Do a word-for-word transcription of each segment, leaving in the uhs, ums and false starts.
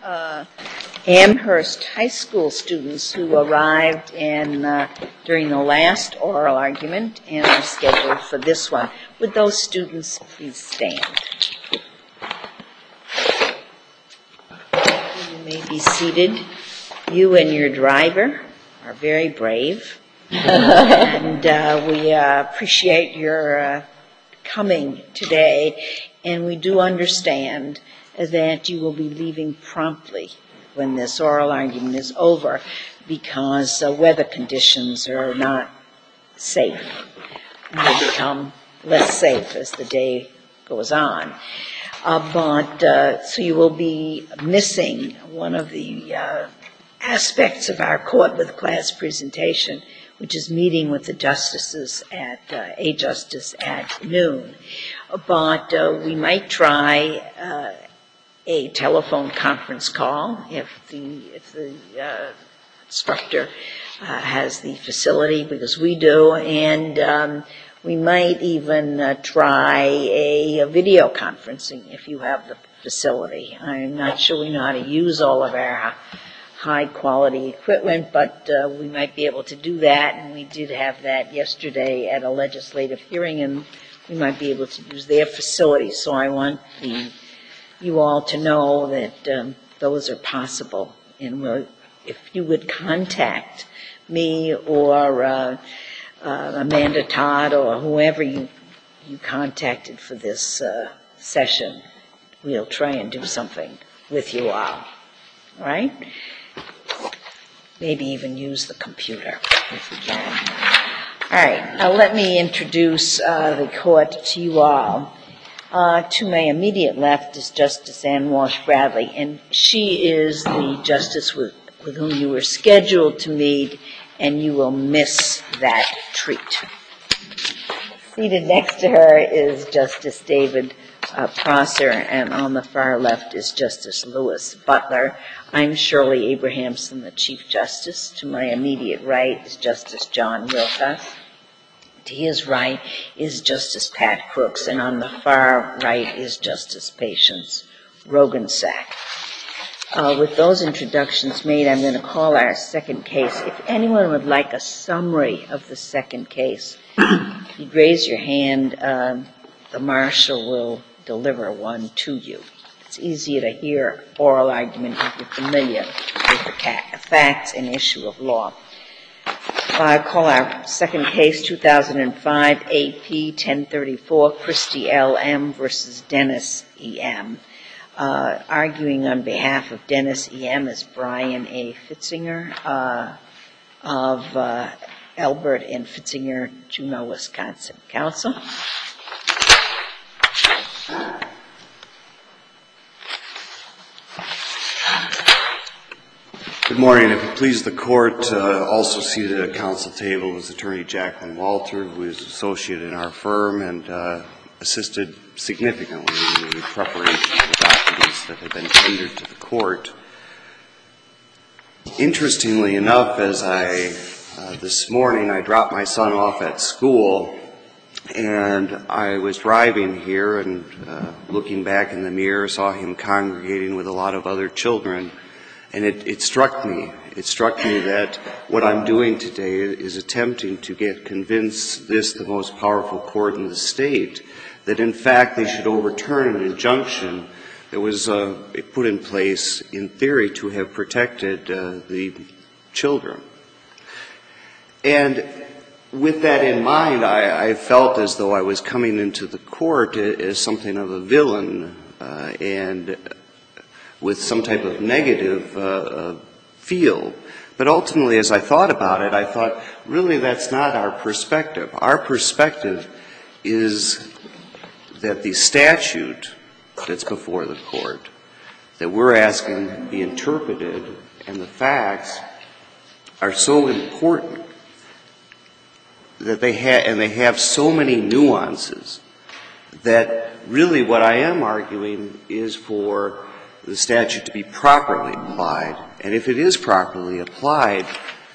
uh, Amherst High School students who arrived in, uh, during the last oral argument and are scheduled for this one. Would those students please stand? You may be seated. You and your driver are very brave, and uh, we uh, appreciate your uh, coming today, and we do understand that you will be leaving promptly when this oral argument is over because uh, weather conditions are not safe and will become less safe as the day goes on. Uh, but uh, so you will be missing one of the uh, aspects of our court with class presentation, which is meeting with the justices at uh, a justice at noon. But uh, we might try uh, a telephone conference call if the if the uh, instructor uh, has the facility, because we do, and um, we might even uh, try a, a video conferencing if you have the facility. I'm not sure we know how to use all of our high quality equipment, but uh, we might be able to do that, and we did have that yesterday at a legislative hearing, and we might be able to use their facility. So I want the, you all to know that um, those are possible, and we'll, if you would contact me or uh, uh, Amanda Todd or whoever you you contacted for this uh, session, we'll try and do something with you all. All right? Maybe even use the computer if we can. All right, now let me introduce uh, the court to you all. Uh, to my immediate left is Justice Ann Walsh Bradley, and she is the justice with, with whom you were scheduled to meet, and you will miss that treat. Seated next to her is Justice David uh, Prosser, and on the far left is Justice Lewis Butler. I'm Shirley Abrahamson, the Chief Justice. To my immediate right is Justice John Wilcox. To his right is Justice Pat Crooks, and on the far right is Justice Patience Rogensack. Uh, with those introductions made, I'm going to call our second case. If anyone would like a summary of the second case, you'd raise your hand. Um, the marshal will deliver one to you. It's easier to hear oral argument if you're familiar with the facts and issue of law. I call our second case, two thousand five A P ten thirty-four, Christy L M versus Dennis E M. Uh, arguing on behalf of Dennis E M is Brian A. Fitzinger uh, of uh, Albert and Fitzinger, Juneau, Wisconsin. Counsel? Good morning. If it pleases the court, uh, also seated at council table is Attorney Jacqueline Walter, who is associate in our firm and uh, assisted significantly in the preparation of the documents that have been tendered to the court. Interestingly enough, as I, uh, this morning, I dropped my son off at school, and I was driving here and uh, looking back in the mirror, saw him congregating with a lot of other children. And it, it struck me, it struck me that what I'm doing today is attempting to get convince this, the most powerful court in the state, that in fact they should overturn an injunction that was uh, put in place in theory to have protected uh, the children. And with that in mind, I, I felt as though I was coming into the court as something of a villain uh, and with some type of negative uh, uh, feel. But ultimately, as I thought about it, I thought, really, that's not our perspective. Our perspective is that the statute that's before the court, that we're asking be interpreted, and the facts are so important that they have, and they have so many nuances, that really what I am arguing is for the statute to be properly applied. And if it is properly applied,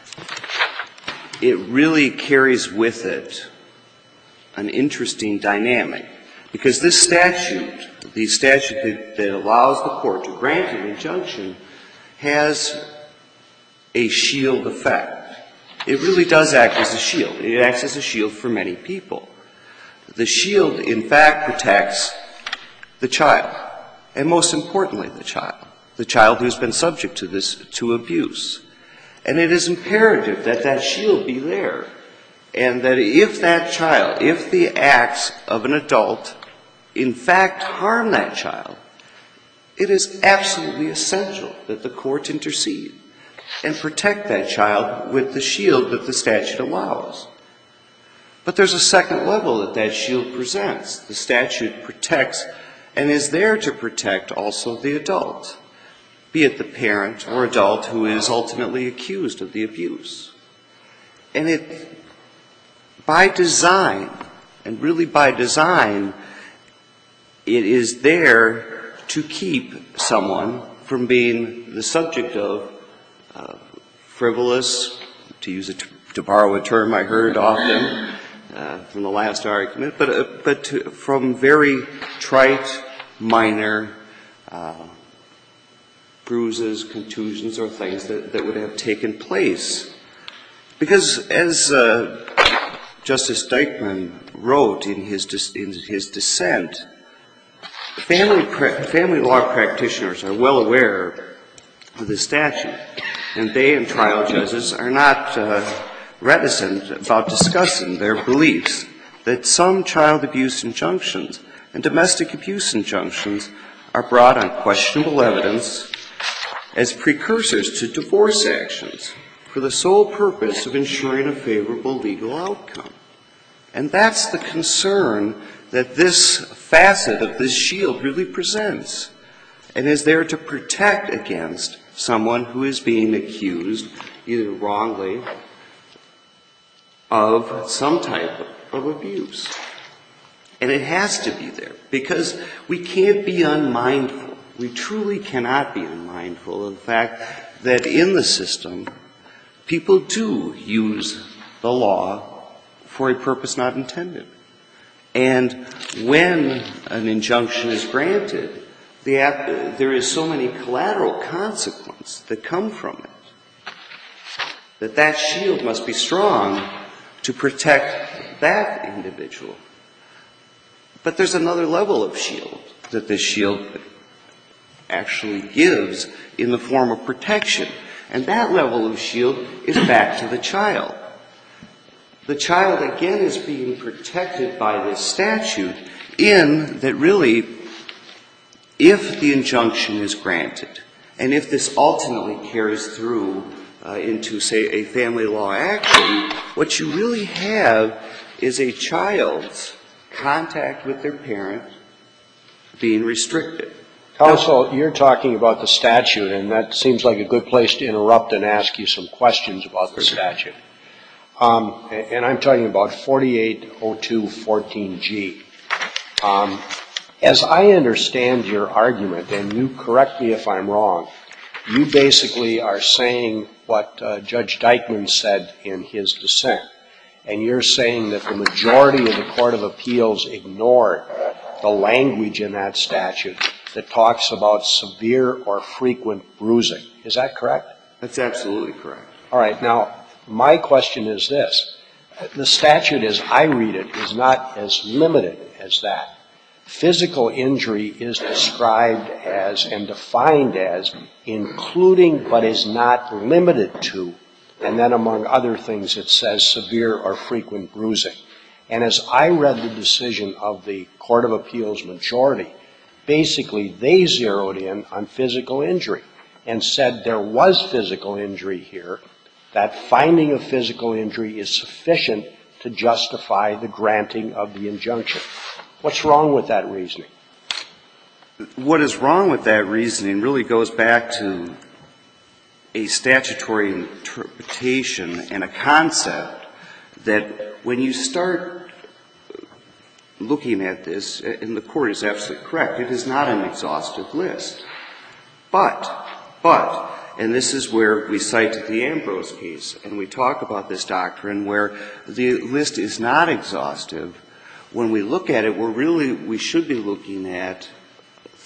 it really carries with it an interesting dynamic. Because this statute the statute that, that allows the court to grant an injunction has a shield effect. It really does act as a shield. It acts as a shield for many people. The shield, in fact, protects the child, and most importantly, the child, the child who's been subject to this, to abuse. And it is imperative that that shield be there, and that if that child, if the acts of an adult in fact harm that child, it is absolutely essential that the court intercede and protect that child with the shield that the statute allows. But there's a second level that that shield presents. The statute protects and is there to protect also the adult, be it the parent or adult who is ultimately accused of the abuse. And it, by design, and really by design, it is there to keep someone from being the subject of uh, frivolous, to use a, to borrow a term I heard often uh, from the last argument, but uh, but to, from very trite, minor uh, bruises, contusions, or things that, that would have taken place. Because as uh, Justice Dyckman wrote in his dis- in his dissent, family pra- family law practitioners are well aware of the statute, and they and trial judges are not uh, reticent about discussing their beliefs that some child abuse injunctions and domestic abuse injunctions are brought on questionable evidence as precursors to divorce actions for the sole purpose of ensuring a favorable legal outcome. And that's the concern that this facet of this shield really presents, and is there to protect against someone who is being accused, either wrongly, of some type of abuse. And it has to be there, because we can't be unmindful. We truly cannot be unmindful of the fact that in the system, people do use the law for a purpose not intended. And when an injunction is granted, the, there is so many collateral consequences that come from it, that that shield must be strong to protect that individual. But there's another level of shield that this shield actually gives in the form of protection. And that level of shield is back to the child. The child, again, is being protected by this statute in that really, if the injunction is granted, and if this ultimately carries through uh, into, say, a family law action, what you really have is a child's contact with their parent being restricted. Counsel, you're talking about the statute, and that seems like a good place to interrupt and ask you some questions about the statute. Um, and I'm talking about forty-eight oh two fourteen G. Um, as I understand your argument, and you correct me if I'm wrong, you basically are saying what uh, Judge Dyckman said in his dissent. And you're saying that the majority of the Court of Appeals ignored the language in that statute that talks about severe or frequent bruising. Is that correct? That's absolutely correct. All right. Now, my question is this. The statute, as I read it, is not as limited as that. Physical injury is described as and defined as including but is not limited to, and then among other things it says severe or frequent bruising. And as I read the decision of the Court of Appeals majority, basically they zeroed in on physical injury and said there was physical injury here, that finding of physical injury is sufficient to justify the granting of the injunction. What's wrong with that reasoning? What is wrong with that reasoning really goes back to a statutory interpretation and a concept that when you start looking at this, and the Court is absolutely correct, it is not an exhaustive list. But, but, and this is where we cite the Ambrose case, and we talk about this doctrine where the list is not exhaustive. When we look at it, we're really, we should be looking at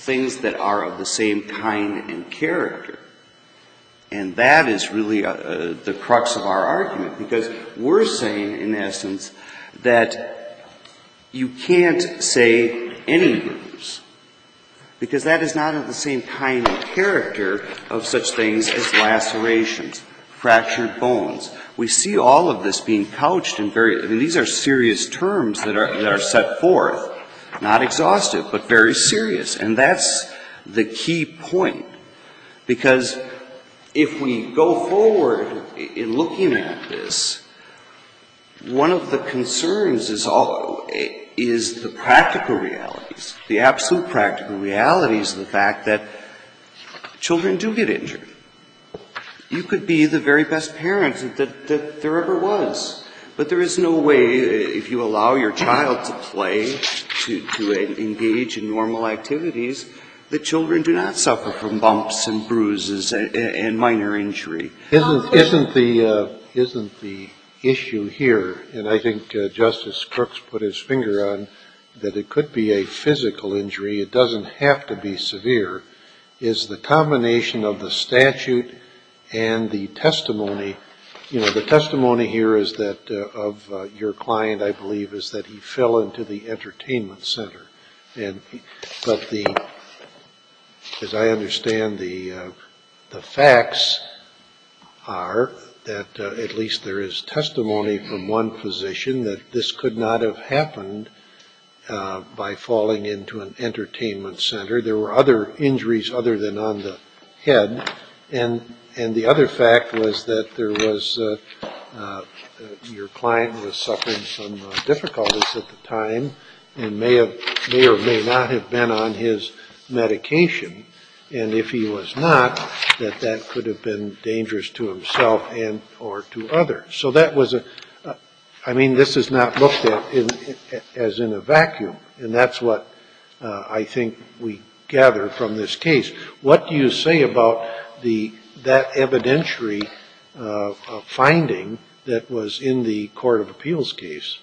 things that are of the same kind and character. And that is really uh, the crux of our argument, because we're saying, in essence, that you can't say any bruise, because that is not of the same kind and character of such things as lacerations, fractured bones. We see all of this being couched in very, I mean, these are serious terms that are, that are set forth, not exhaustive, but very serious. And that's the key point, because if we go forward in looking at this, one of the concerns is all, is the practical realities, the absolute practical realities of the fact that children do get injured. You could be the very best parent that, that there ever was, but there is no way, if you allow your child to play, to, to engage in normal activities, that children do not suffer from bumps and bruises and, and minor injury. Isn't isn't the uh, isn't the issue here, and I think uh, Justice Crooks put his finger on that it could be a physical injury. It doesn't have to be severe. Is the combination of the statute and the testimony. You know, the testimony here is that uh, of uh, your client, I believe, is that he fell into the entertainment center, and but the as I understand the uh, the facts are that uh, at least there is testimony from one physician that this could not have happened uh, by falling into an entertainment center. There were other injuries other than on the head, and and the other fact was that there was uh, uh, your client was suffering some uh, difficulties at the time and may have may or may not have been on his medication, and if he was not, that that could have been dangerous to himself and or to others. So that was a, uh, I mean, this is not looked at in, in, as in a vacuum, and that's what uh, I think we gather from this case. What do you say about the that evidentiary uh, uh, finding that was in the Court of Appeals case?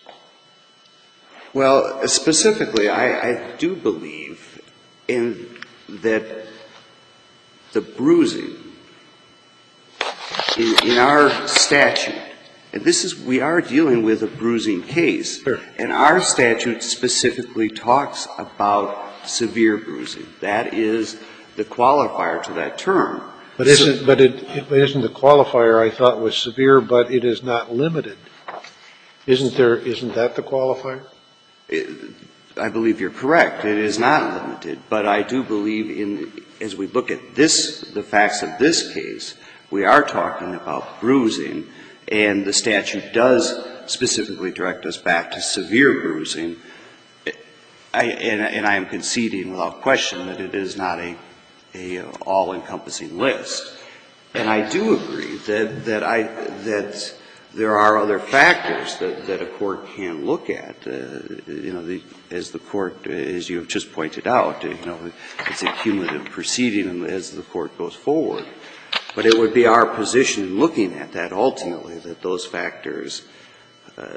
Well, specifically, I, I do believe in that the bruising in, in our statute, and this is, we are dealing with a bruising case, Sure. and our statute specifically talks about severe bruising. That is the qualifier to that term. But isn't, so, but it, it isn't the qualifier I thought was severe, but it is not limited. Isn't there, isn't that the qualifier? It, I believe you're correct. It is not limited, but I do believe in, as we look at this, the facts of this case, we are talking about bruising, and the statute does specifically direct us back to severe bruising. I, and, and I am conceding without question that it is not a, a all-encompassing list. And I do agree that, that I, that there are other factors that, that a court can look at. Uh, you know, the, as the court, as you have just pointed out, you know, it's a cumulative proceeding as the court goes forward. But it would be our position in looking at that ultimately that those factors, uh,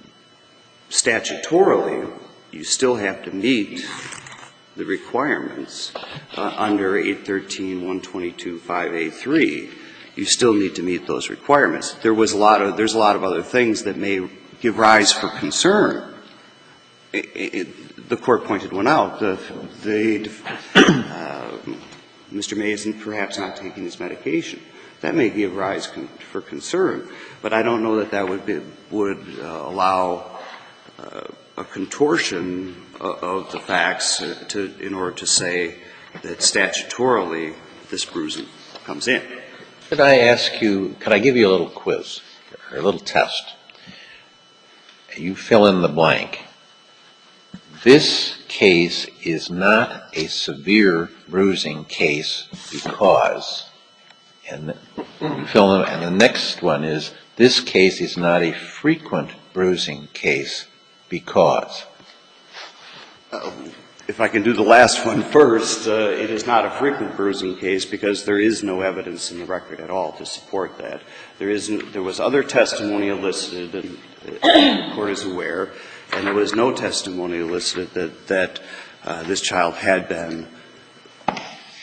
statutorily, you still have to meet the requirements uh, under eight thirteen, one twenty-two, five A three. You still need to meet those requirements. There was a lot of, there's a lot of other things that may give rise for concern. It, it, the court pointed one out. The, the uh, Mister Mason perhaps not taking his medication. That may give rise con- for concern, but I don't know that that would be, would uh, allow uh, a contortion of, of the facts uh, to, in order to say that statutorily this bruising comes in. Could I ask you, could I give you a little quiz, or a little test? You fill in the blank. This case is not a severe bruising case because, and you fill in, and the next one is, this case is not a frequent bruising case because. Uh, If I can do the last one first, uh, it is not a frequent bruising case because there is no evidence in the record at all to support that. There isn't, there was other testimony elicited, and the court is aware, and there was no testimony elicited that, that uh, this child had been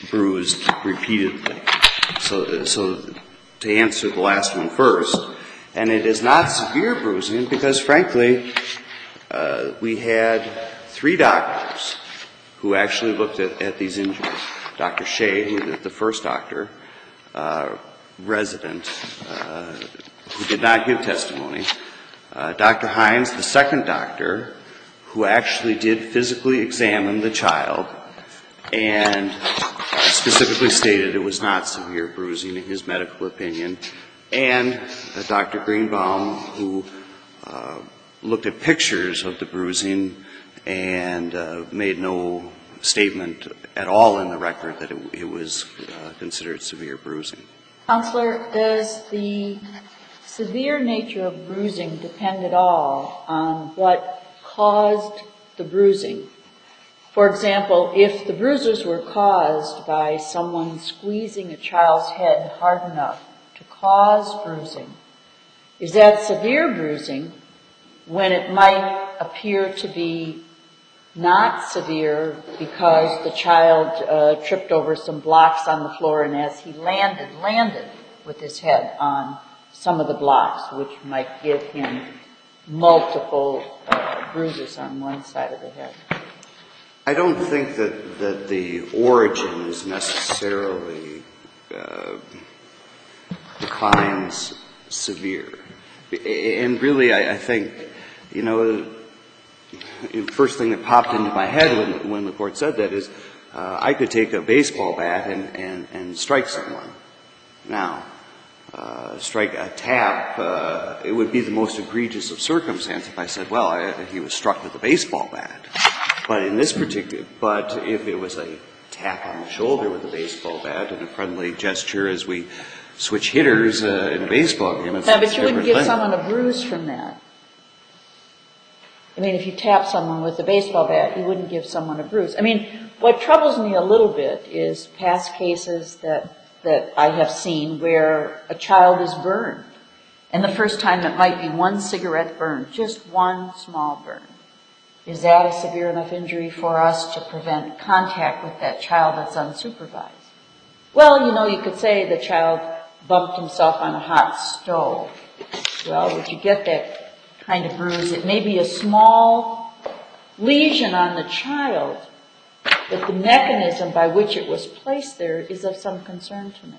bruised repeatedly. So, so to answer the last one first, and it is not severe bruising because, frankly, uh, we had three doctors who actually looked at, at these injuries. Doctor Shea, who was the first doctor, uh, resident, uh, who did not give testimony. Uh, Doctor Hines, the second doctor, who actually did physically examine the child and specifically stated it was not severe bruising in his medical opinion, and uh, Doctor Greenbaum, who uh, looked at pictures of the bruising and uh, made no statement at all in the record that it, it was uh, considered severe bruising. Counselor, does the severe nature of bruising depend at all on what caused the bruising? For example, if the bruises were caused by someone squeezing a child's head hard enough to cause bruising, is that severe bruising when it might appear to be not severe because the child uh, tripped over some blocks on the floor and as he landed, landed with his head on some of the blocks, which might give him multiple uh, bruises on one side of the head? I don't think that, that the origin is necessarily uh, defines severe. And really, I, I think, you know, the first thing that popped into my head when, when the court said that is uh, I could take a baseball bat and, and, and strike someone. Now, uh, strike a tap, uh, it would be the most egregious of circumstances if I said, well, I, he was struck with a baseball bat. But in this particular, but if it was a tap on the shoulder with a baseball bat and a friendly gesture as we switch hitters uh, in a baseball game, it's no, a but you wouldn't give thing. someone a bruise from that. I mean, if you tap someone with a baseball bat, you wouldn't give someone a bruise. I mean, what troubles me a little bit is past cases that that I have seen where a child is burned. And the first time it might be one cigarette burn, just one small burn. Is that a severe enough injury for us to prevent contact with that child that's unsupervised? Well, you know, you could say the child bumped himself on a hot stove. Well, would you get that kind of bruise? It may be a small lesion on the child, but the mechanism by which it was placed there is of some concern to me.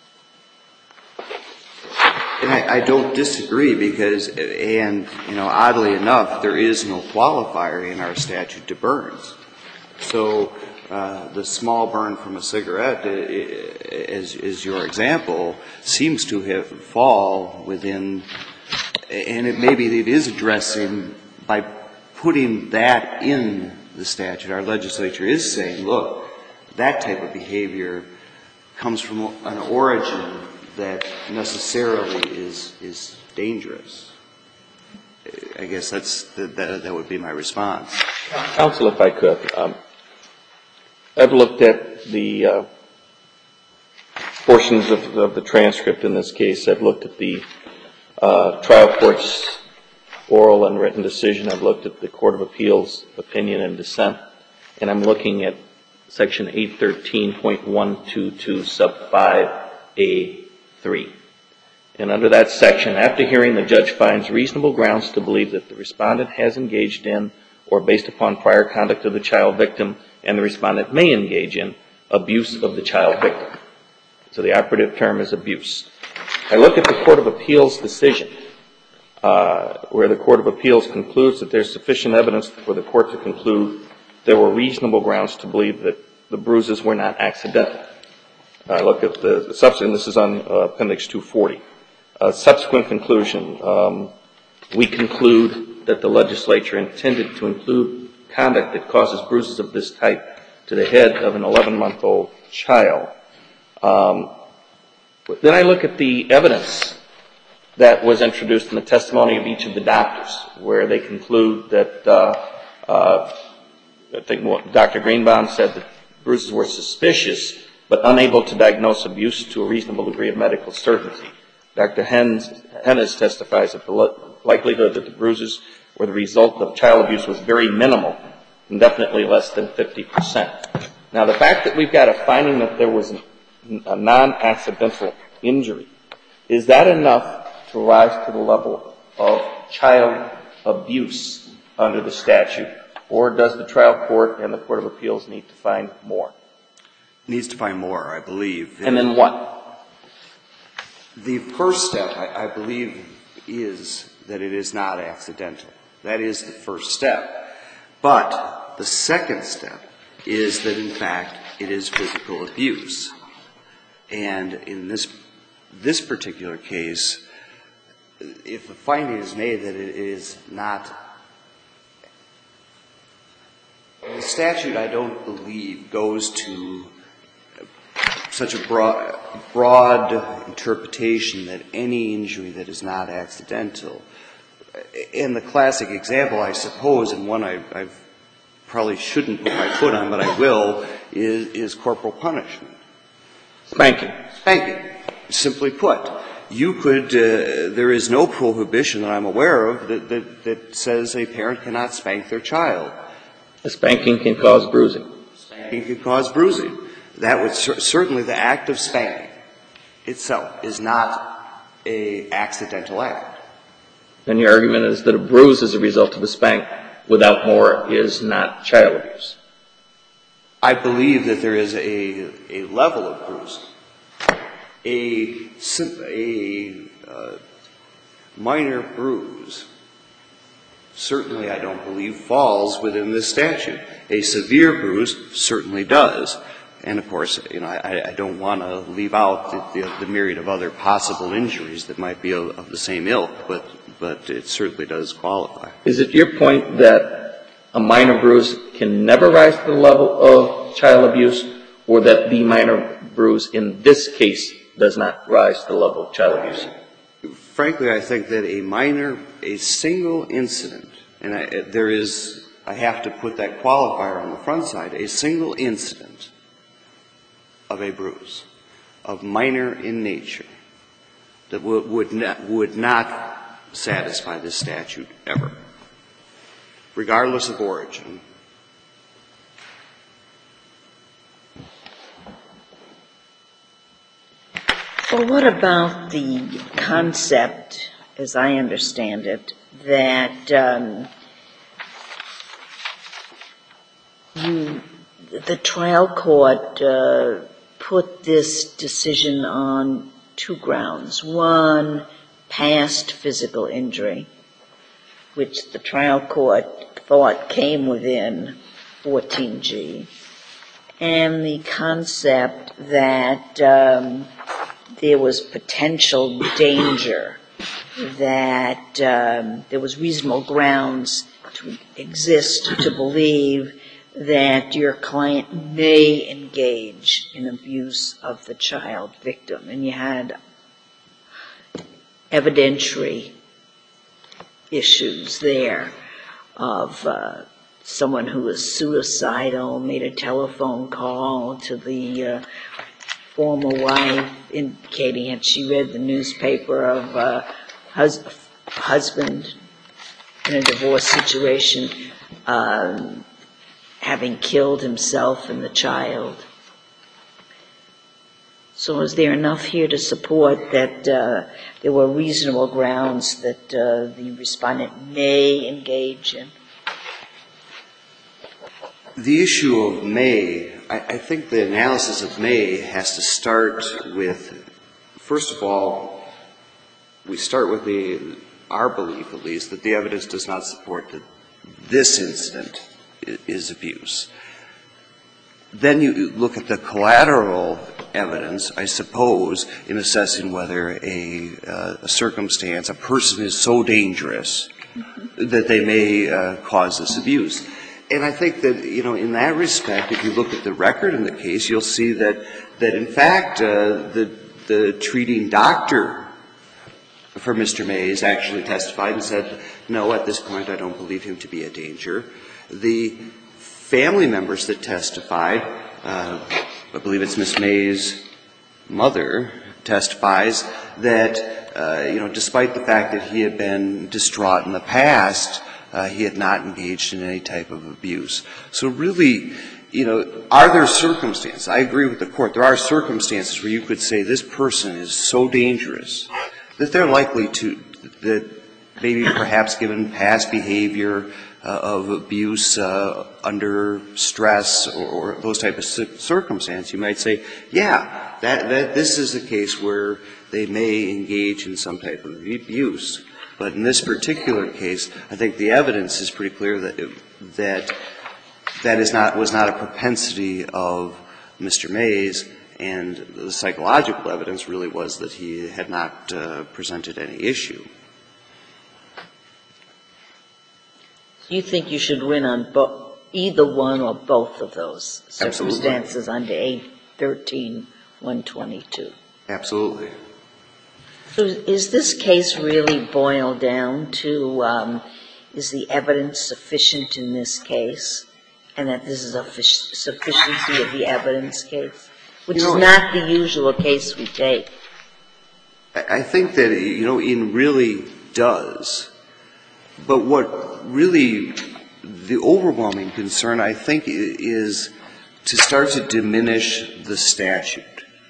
And I, I don't disagree because, and, you know, oddly enough, there is no qualifier in our statute to burns. So uh, the small burn from a cigarette, as is your example, seems to have fall within, and it maybe it is addressing by putting that in the statute. Our legislature is saying, look, that type of behavior comes from an origin that necessarily is is dangerous. I guess that's that that would be my response. Counsel, if I could, um, I've looked at the uh, portions of, of the transcript in this case. I've looked at the uh, trial court's oral and written decision. I've looked at the Court of Appeals opinion and dissent, and I'm looking at Section eight thirteen point one two two sub five A three. And under that section, after hearing, the judge finds reasonable grounds to believe that the respondent has engaged in or based upon prior conduct of the child victim and the respondent may engage in abuse of the child victim. So the operative term is abuse. I look at the Court of Appeals decision uh, where the Court of Appeals concludes that there's sufficient evidence for the court to conclude there were reasonable grounds to believe that the bruises were not accidental. I look at the, the subsequent, this is on uh, Appendix two forty. Uh, subsequent conclusion, um, we conclude that the legislature intended to include conduct that causes bruises of this type to the head of an eleven-month-old child. Um, then I look at the evidence that was introduced in the testimony of each of the doctors, where they conclude that, uh, uh, I think what Doctor Greenbaum said that bruises were suspicious, but unable to diagnose abuse to a reasonable degree of medical certainty. Doctor Hennes testifies that the likelihood that the bruises were the result of child abuse was very minimal, and definitely less than fifty percent. Now, the fact that we've got a finding that there was a non-accidental injury, is that enough to rise to the level of child abuse under the statute, or does the trial court and the Court of Appeals need to find more? Needs to find more, I believe. And then what? The first step, I, I believe, is that it is not accidental. That is the first step. But the second step is that, in fact, it is physical abuse. And in this this particular case, if the finding is made that it is not the statute, I don't believe, goes to such a broad, broad interpretation that any injury that is not accidental. In the classic example, I suppose, and one I I've probably shouldn't put my foot on, but I will, is, is corporal punishment. Spanking. Spanking. Simply put, you could, uh, there is no prohibition that I'm aware of that, that, that says a parent cannot spank their child. A spanking can cause bruising. Spanking can cause bruising. That would cer- certainly the act of spanking itself is not a accidental act. Then your argument is that a bruise as a result of a spank without more is not child abuse. I believe that there is a, a level of bruising. A, a uh, minor bruise certainly, I don't believe, falls within this statute. A severe bruise certainly does. And, of course, you know, I, I don't want to leave out the, the, the myriad of other possible injuries that might be of, of the same ilk, but, but it certainly does qualify. Is it your point that a minor bruise can never rise to the level of child abuse, or that the minor bruise in this case does not rise to the level of child abuse? Frankly, I think that a minor, a single incident, and I, there is, I have to put that qualifier on the front side, a single incident of a bruise, of minor in nature, that would, would, not, would not satisfy this statute ever, regardless of origin. Well, what about the concept, as I understand it, that um, you, the trial court uh, put this decision on two grounds. One, past physical injury, which the trial court thought came within fourteen G, and the concept that um, there was potential danger, that um, there was reasonable grounds to exist to believe that your client may engage in abuse of the child victim. And you had evidentiary issues there of uh, someone who was suicidal, made a telephone call to the uh, former wife indicating had she read the newspaper of uh, hus- husband in a divorce situation um, having killed himself and the child. So is there enough here to support that uh, there were reasonable grounds that uh, the respondent may engage in? The issue of may, I, I think the analysis of may has to start with, first of all, we start with the, our belief, at least, that the evidence does not support that this incident is abuse. Then you look at the collateral evidence, I suppose, in assessing whether a, uh, a circumstance, a person is so dangerous mm-hmm. that they may uh, cause this abuse. And I think that, you know, in that respect, if you look at the record in the case, you'll see that, that in fact, uh, the, the treating doctor for Mister Mays actually testified and said, no, at this point I don't believe him to be a danger. The family members that testified, uh, I believe it's Miss Mays' mother, testifies that, uh, you know, despite the fact that he had been distraught in the past, uh, he had not engaged in any type of abuse. So really, you know, are there circumstances? I agree with the Court. There are circumstances where you could say this person is so dangerous that they're likely to, that maybe perhaps given past behavior uh, of abuse uh, under stress or, or those type of circumstances, you might say, yeah, that, that this is a case where they may engage in some type of abuse. But in this particular case, I think the evidence is pretty clear that it, that that is not was not a propensity of Mister Mays, and the psychological evidence really was that he had not uh, presented any issue. You think you should win on bo- either one or both of those circumstances Absolutely. under eight thirteen one twenty-two? Absolutely. So is this case really boiled down to, um, is the evidence sufficient in this case, and that this is a f- sufficiency of the evidence case, which You know, is not the usual case we take? I think that, you know, it really does. But what really, the overwhelming concern, I think, is to start to diminish the statute.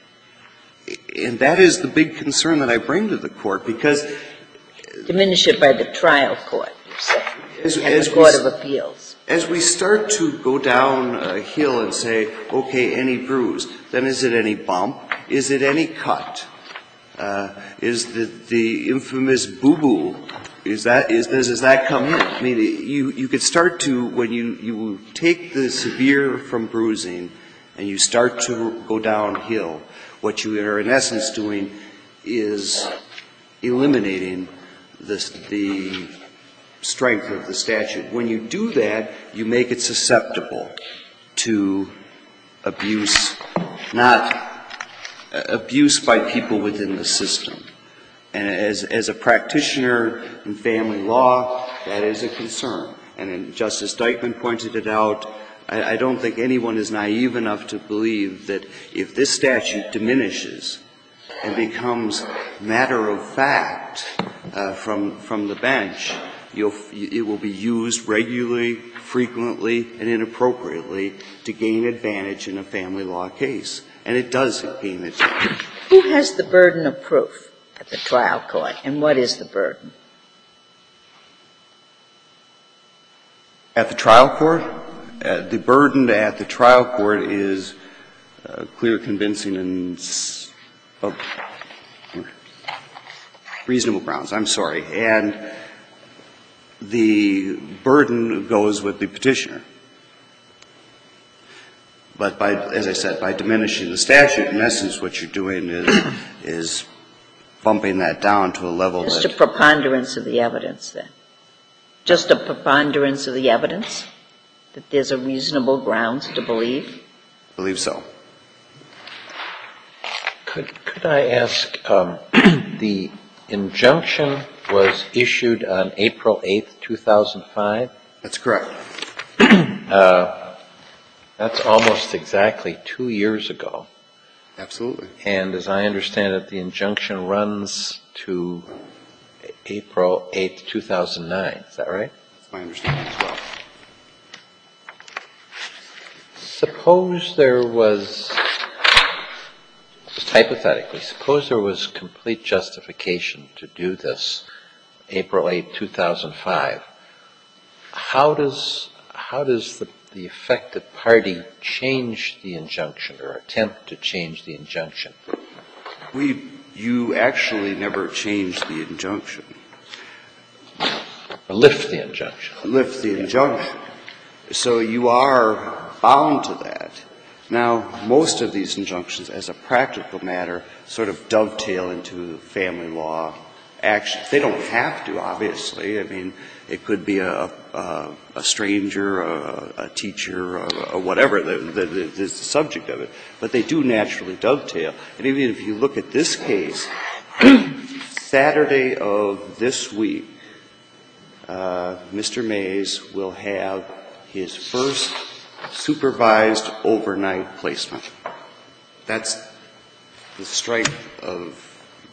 And that is the big concern that I bring to the Court, because Diminish it by the trial court, you say, as, and as the Court we, of Appeals. As we start to go down a hill and say, okay, any bruise, then is it any bump? Is it any cut? Uh, is the, the infamous boo-boo, is that, is, does, does that come in? I mean, you, you could start to, when you, you take the severe from bruising and you start to go downhill, what you are in essence doing is eliminating this, the strength of the statute. When you do that, you make it susceptible to abuse, not uh, abuse by people within the system. And as, as a practitioner in family law, that is a concern. And Justice Dyckman pointed it out. I, I don't think anyone is naive enough to believe that if this statute diminishes and becomes matter of fact uh, from, from the bench, You'll, it will be used regularly, frequently, and inappropriately to gain advantage in a family law case. And it does gain advantage. Who has the burden of proof at the trial court, and what is the burden? At the trial court, uh, the burden at the trial court is uh, clear, convincing, and uh, reasonable grounds. I'm sorry. And the burden goes with the petitioner. But by, as I said, by diminishing the statute, in essence, what you're doing is, is bumping that down to a level Just that... a preponderance of the evidence, then? Just a preponderance of the evidence? That there's a reasonable grounds to believe? I believe so. Could, could I ask, um, the injunction was issued on April eighth, two thousand five? That's correct. uh, that's almost exactly two years ago. Absolutely. And as I understand it, the injunction runs to April eighth, two thousand nine. Is that right? That's my understanding as well. Suppose there was, just hypothetically, suppose there was complete justification to do this April eighth, two thousand five. How does, how does the, the affected party change the injunction or attempt to change the injunction? We, you actually never changed the injunction. Or lift the injunction. Lift the injunction. So you are bound to that. Now, most of these injunctions, as a practical matter, sort of dovetail into family law action. They don't have to, obviously. I mean, it could be a, a, a stranger, a, a teacher, or, or whatever that is the subject of it. But they do naturally dovetail. And even if you look at this case, Saturday of this week, uh, Mister Mays will have his first supervised overnight placement. That's the strength of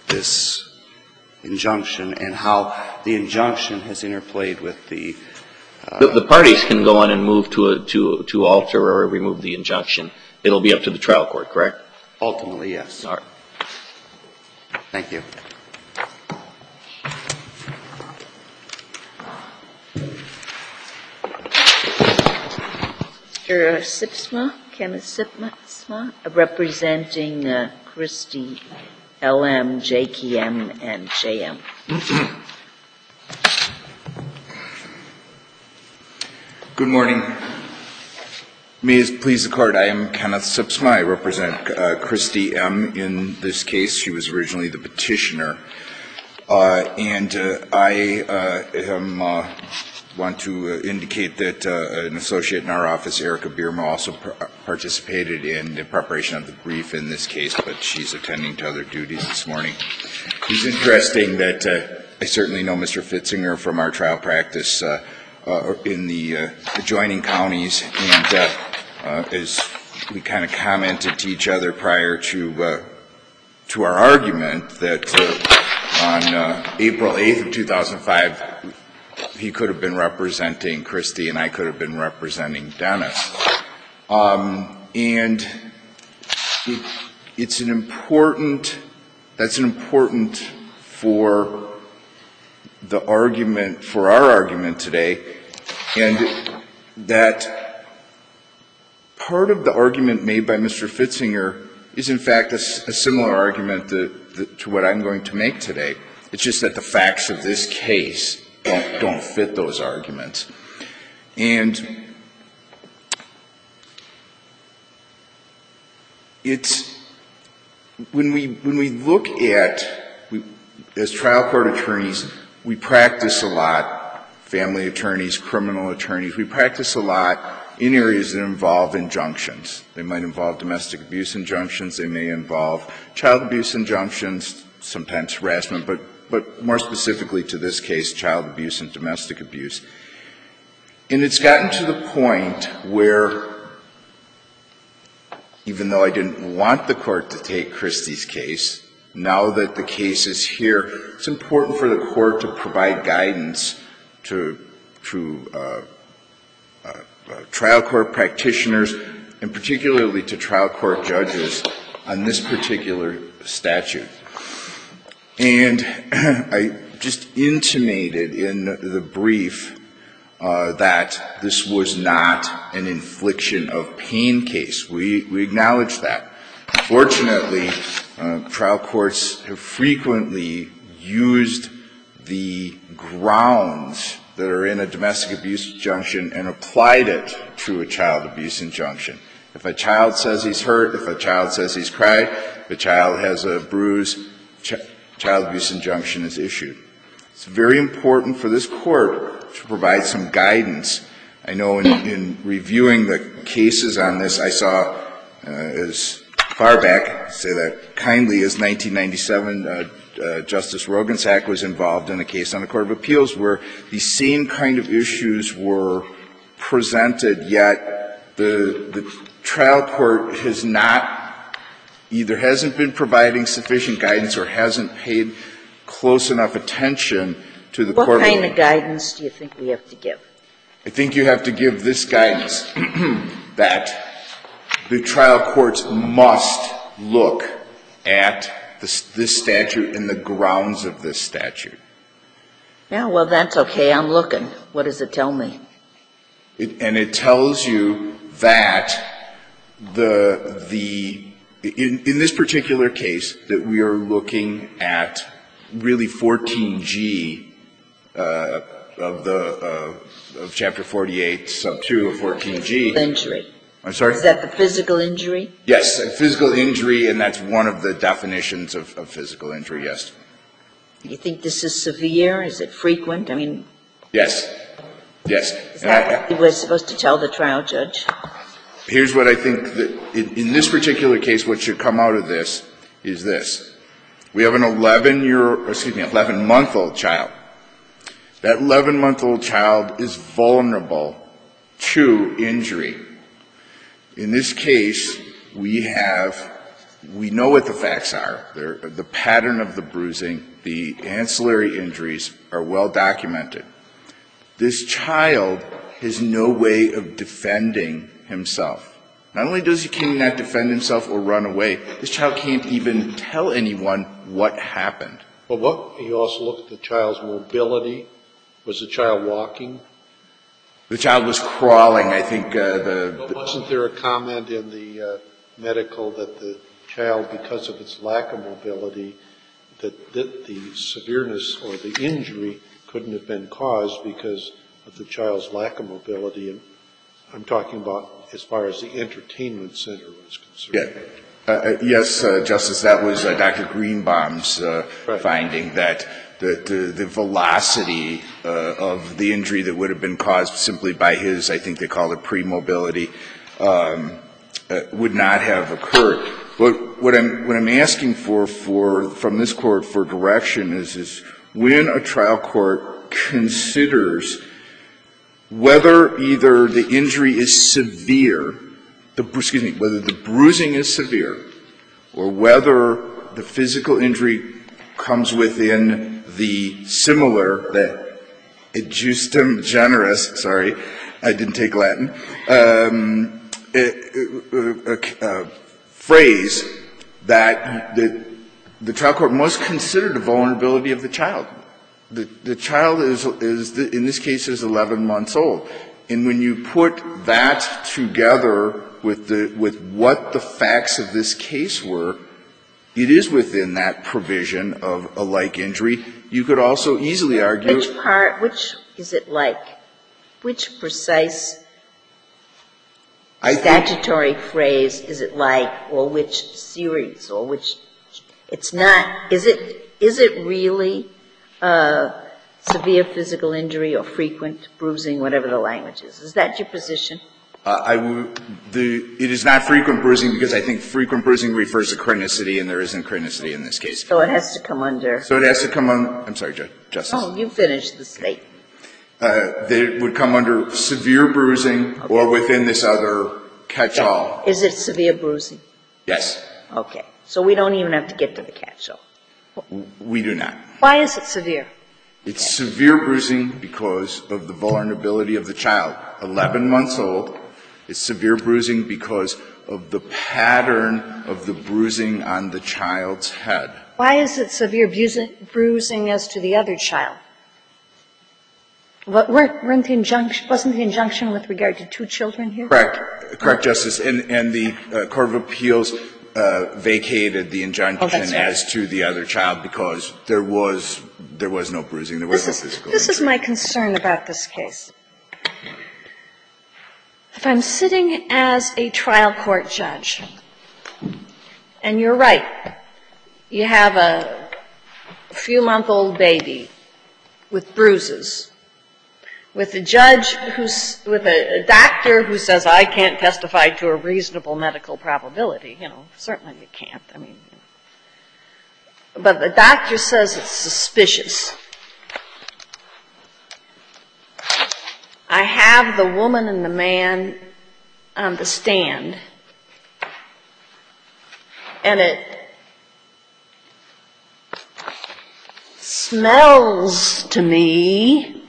this injunction and how the injunction has interplayed with the The, the parties can go on and move to, a, to, to alter or remove the injunction. It'll be up to the trial court, correct? Ultimately, yes. All right. Thank you. Mister Sipsma, Kenneth Sipsma, representing uh, Christy L M, J K M, and J M. Good morning. May it please the Court, I am Kenneth Sipsma. I represent uh, Christy M. in this case. She was originally the petitioner. Uh, and uh, I uh, am, uh, want to uh, indicate that uh, an associate in our office, Erica Bierma, also pr- participated in the preparation of the brief in this case, but she's attending to other duties this morning. It's interesting that uh, I certainly know Mister Fitzinger from our trial practice uh, uh, in the uh, adjoining counties, and uh, uh, as we kind of commented to each other prior to uh, to our argument that uh, on uh, April eighth of two thousand five, he could have been representing Christy and I could have been representing Dennis. Um, and it, it's an important, that's an important for the argument, for our argument today, and that part of the argument made by Mister Fitzinger is in fact a, a similar argument that, that, to what I'm going to make today. It's just that the facts of this case don't, don't fit those arguments. And it's, when we, when we look at, we, as trial court attorneys, we practice a lot, family attorneys, criminal attorneys, we practice a lot in areas that involve injunctions. They might involve domestic abuse injunctions, they may involve child abuse injunctions, sometimes harassment, but, but more specifically to this case, child abuse and domestic abuse. And it's gotten to the point where, even though I didn't want the court to take Christy's case, now that the case is here, it's important for the court to provide guidance to, to uh, uh, uh, trial court practitioners, and particularly to trial court judges on this particular statute. And I just intimated in the brief uh, that this was not an infliction of pain case. We, we acknowledge that. Fortunately, uh, trial courts have frequently used the grounds that are in a domestic abuse injunction and applied it to a child abuse injunction. If a child says he's hurt, if a child says he's cried, if a child has a bruise, ch- child abuse injunction is issued. It's very important for this court to provide some guidance. I know in, in reviewing the cases on this, I saw uh, as far back, say that kindly, as nineteen ninety-seven, uh, uh, Justice Rogensack was involved in a case on the Court of Appeals where the same kind of issues were presented, yet the, the trial court has not, either hasn't been providing sufficient guidance or hasn't paid close enough attention to the What court. What kind of guidance do you think we have to give? I think you have to give this guidance that the trial courts must look at this, this statute and the grounds of this statute. Yeah, well, that's okay. I'm looking. What does it tell me? It, and it tells you that the, the, in, in this particular case, that we are looking at really fourteen G uh, of the, uh, of Chapter forty-eight, sub two of fourteen G. Injury. I'm sorry? Is that the physical injury? Yes, physical injury, and that's one of the definitions of, of physical injury, yes. Do you think this is severe? Is it frequent? I mean, Yes, yes. is And that I, what we were supposed to tell the trial judge? here's what I think that in, in this particular case, what should come out of this is this. We have an eleven-year, excuse me, eleven-month-old child. That eleven-month-old child is vulnerable to injury. In this case, we have, we know what the facts are. They're, the pattern of the bruising, the ancillary injuries are well documented. This child has no way of defending himself. Not only does he cannot defend himself or run away, this child can't even tell anyone what happened. Well, what, you also look at the child's mobility. Was the child walking? The child was crawling. I think uh, the, But the wasn't there a comment in the uh, medical that the child, because of its lack of mobility, that, that the severeness or the injury couldn't have been caused because of the child's lack of mobility? And I'm talking about as far as the entertainment center was concerned. Yeah. Uh, yes, uh, Justice, that was uh, Doctor Greenbaum's uh, right. finding that the, the, the velocity uh, of the injury that would have been caused simply by his, I think they call it pre-mobility, um, uh, would not have occurred. But what I'm, what I'm asking for, for from this court for direction is, is when a trial court considers whether either the injury is severe, the, excuse me, whether the bruising is severe, or whether the physical injury comes within the similar, the adjustum generis, sorry, I didn't take Latin, um, a, a, a phrase that the, the trial court must consider the vulnerability of the child. The, the child is, is the, in this case, is eleven months old. And when you put that together with the, with what the facts of this case were, it is within that provision of a like injury. You could also easily argue. Which part, which is it like? Which precise I statutory phrase is it like, or which series, or which, it's not, is it, is it really uh, severe physical injury or frequent bruising, whatever the language is? Is that your position? Uh, I would, the, it is not frequent bruising because I think frequent bruising refers to chronicity, and there isn't chronicity in this case. So it has to come under. So it has to come on, I'm sorry, Justice. Oh, you finished the statement. Uh, they would come under severe bruising Okay. or within this other catch-all. Is it severe bruising? Yes, Okay. So we don't even have to get to the catch-all. we do not. Why is it severe? It's severe bruising because of the vulnerability of the child. eleven months old. It's severe bruising because of the pattern of the bruising on the child's head. Why is it severe bruising, bruising as to the other child? What, weren't the injunction, wasn't the injunction with regard to two children here? Correct. Correct, Justice. And, and the uh, Court of Appeals uh, vacated the injunction Oh, that's right. as to the other child because there was there was no bruising. There was This no is, physical this is injury. my concern about this case. If I'm sitting as a trial court judge, and you're right, you have a few-month-old baby with bruises, with a judge who's, with a, a doctor who says, I can't testify to a reasonable medical probability, you know, certainly you can't, I mean, but the doctor says it's suspicious. I have the woman and the man on the stand, and it smells to me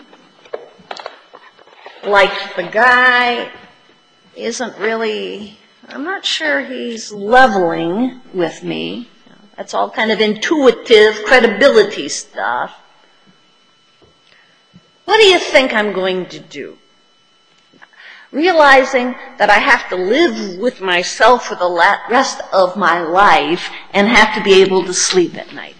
like the guy isn't really, I'm not sure he's leveling with me. That's all kind of intuitive credibility stuff. What do you think I'm going to do? Realizing that I have to live with myself for the rest of my life and have to be able to sleep at night.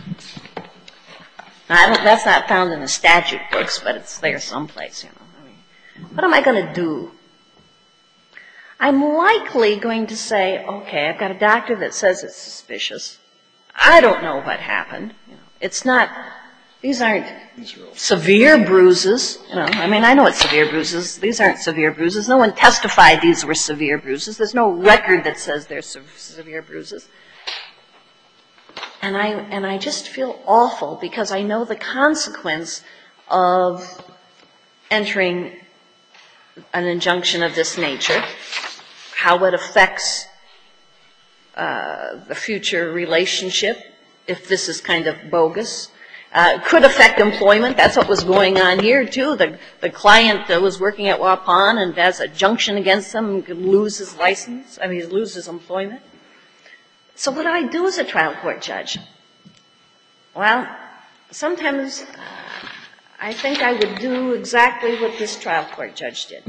Now, I don't, that's not found in the statute books, but it's there someplace, you know. I mean, what am I going to do? I'm likely going to say, okay, I've got a doctor that says it's suspicious. I don't know what happened. You know, it's not, these aren't severe bruises. You know, I mean, I know it's severe bruises. These aren't severe bruises. No one testified these were severe bruises. There's no record that says they're se- severe bruises. And I, and I just feel awful because I know the consequence of entering an injunction of this nature, how it affects uh, the future relationship if this is kind of bogus, uh, could affect employment. That's what was going on here, too. The, the client that was working at Waupun and has a junction against him could lose his license, I mean, lose his employment. So what do I do as a trial court judge? Well, sometimes uh, I think I would do exactly what this trial court judge did.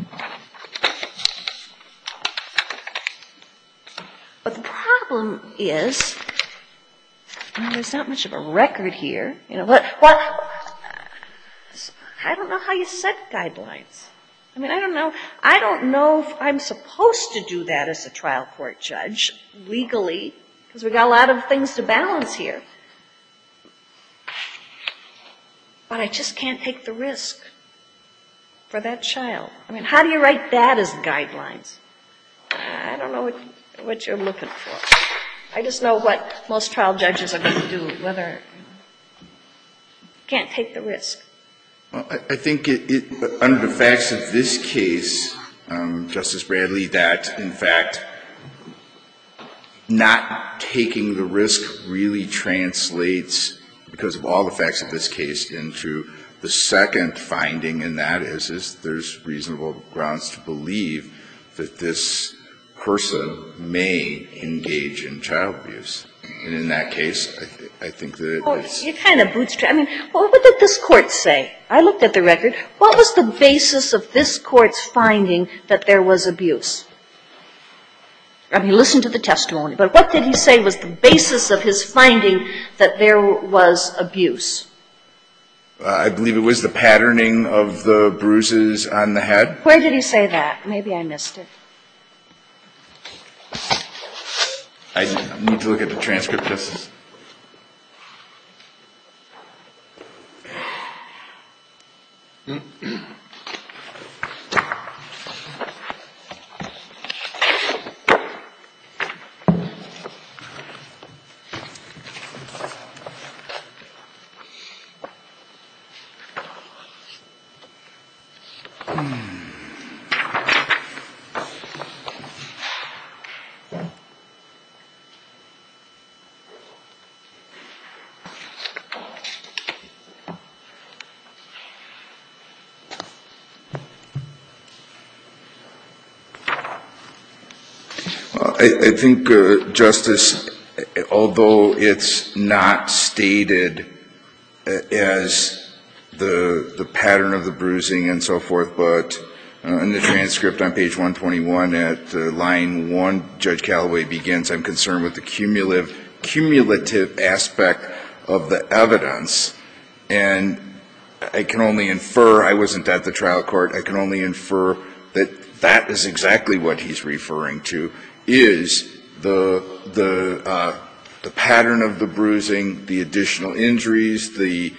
But the problem is, I mean, there's not much of a record here. You know, what, what, I don't know how you set guidelines. I mean, I don't know, I don't know if I'm supposed to do that as a trial court judge legally, because we've got a lot of things to balance here. But I just can't take the risk for that child. I mean, how do you write that as guidelines? I don't know what, what you're looking for. I just know what most trial judges are going to do, whether you can't take the risk. Well, I, I think it, it, under the facts of this case, um, Justice Bradley, that in fact not taking the risk really translates, because of all the facts of this case, into the second finding, and that is, is there's reasonable grounds to believe that this person may engage in child abuse. And in that case, I, th- I think that Oh, it's... you kind of bootstrap. I mean, well, what did this court say? I looked at the record. What was the basis of this court's finding that there was abuse? I mean, listen to the testimony. But what did he say was the basis of his finding that there was abuse? Uh, I believe it was the patterning of the bruises on the head. Where did he say that? Maybe I missed it. I need to look at the transcript, Justice. I, I think, uh, Justice, although it's not stated as the the pattern of the bruising and so forth, but uh, in the transcript on page one twenty-one at uh, line one, Judge Callaway begins, I'm concerned with the cumulative, cumulative aspect of the evidence, and I can only infer, I wasn't at the trial court, I can only infer that that is exactly what he's referring to, is the the uh, the pattern of the bruising, the additional injuries, the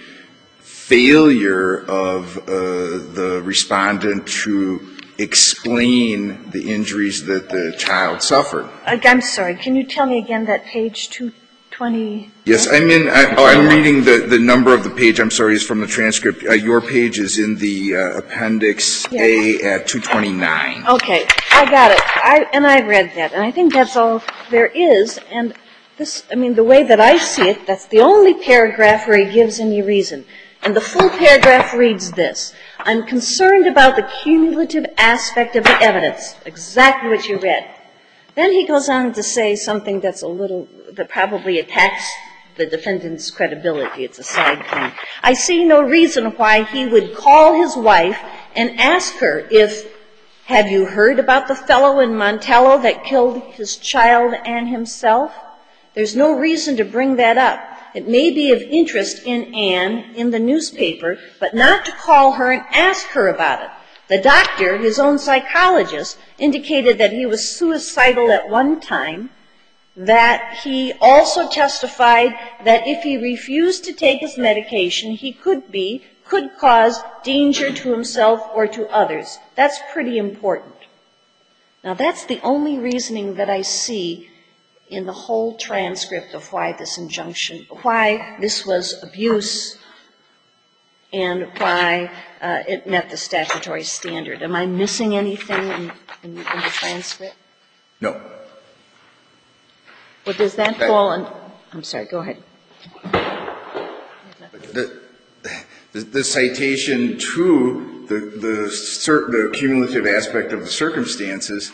failure of uh, the respondent to explain the injuries that the child suffered. I'm sorry. Can you tell me again that page two twenty? Yes, I'm in. I, oh, I'm reading the the number of the page. I'm sorry, is from the transcript. Uh, your page is in the uh, appendix yeah. A at two twenty-nine. Okay, I got it. I and I read that, and I think that's all there is. And this, I mean, the way that I see it, that's the only paragraph where he gives any reason. And the full paragraph reads this: I'm concerned about the cumulative aspect of the evidence. Exactly what you read. Then he goes on to say something that's a little, that probably attacks the defendant's credibility. It's a side thing. I see no reason why he would call his wife and ask her if, have you heard about the fellow in Montello that killed his child and himself? There's no reason to bring that up. It may be of interest in Anne in the newspaper, but not to call her and ask her about it. The doctor, his own psychologist, indicated that he was suicidal at one time, that he also testified that if he refused to take his medication, he could be, could cause danger to himself or to others. That's pretty important. Now, that's the only reasoning that I see in the whole transcript of why this injunction, why this was abuse, and why uh, it met the statutory standard. Am I missing anything in, in, in the transcript? No. Well, does that fall on? I'm sorry. Go ahead. the, the, the citation to the, the, cert, the cumulative aspect of the circumstances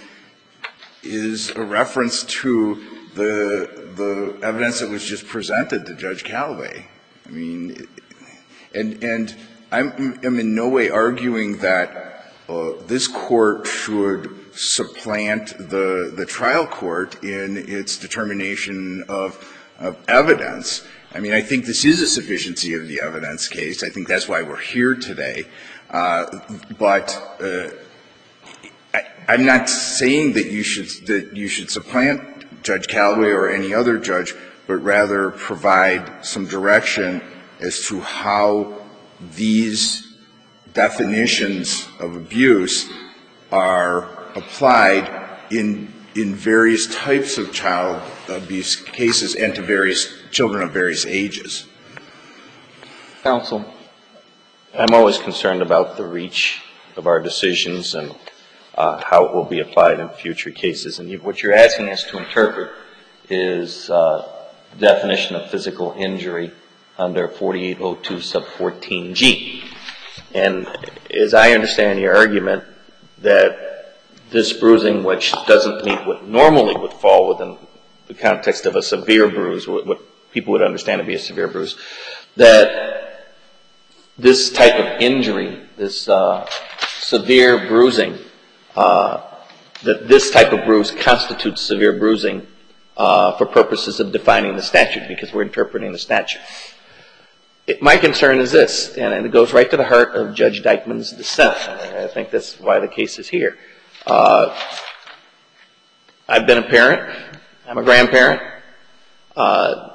is a reference to the, the evidence that was just presented to Judge Callaway. I mean, and, and I'm, I'm in no way arguing that uh, this court should supplant the, the trial court in its determination of, of evidence. I mean, I think this is a sufficiency of the evidence case. I think that's why we're here today. Uh, but uh, I, I'm not saying that you should that you should supplant Judge Callaway or any other judge, but rather provide some direction as to how these definitions of abuse are applied in in various types of child abuse cases and to various children of various ages. Counsel, I'm always concerned about the reach of our decisions and uh, how it will be applied in future cases. And you, what you're asking us to interpret is uh, the definition of physical injury under forty-eight oh two sub fourteen G. And as I understand your argument, that this bruising, which doesn't meet what normally would fall within the context of a severe bruise, what, what people would understand to be a severe bruise, that this type of injury, this uh, severe bruising, uh, that this type of bruise constitutes severe bruising uh, for purposes of defining the statute, because we're interpreting the statute. It, my concern is this, and, and it goes right to the heart of Judge Dykeman's dissent. I think that's why the case is here. Uh, I've been a parent. I'm a grandparent. Uh,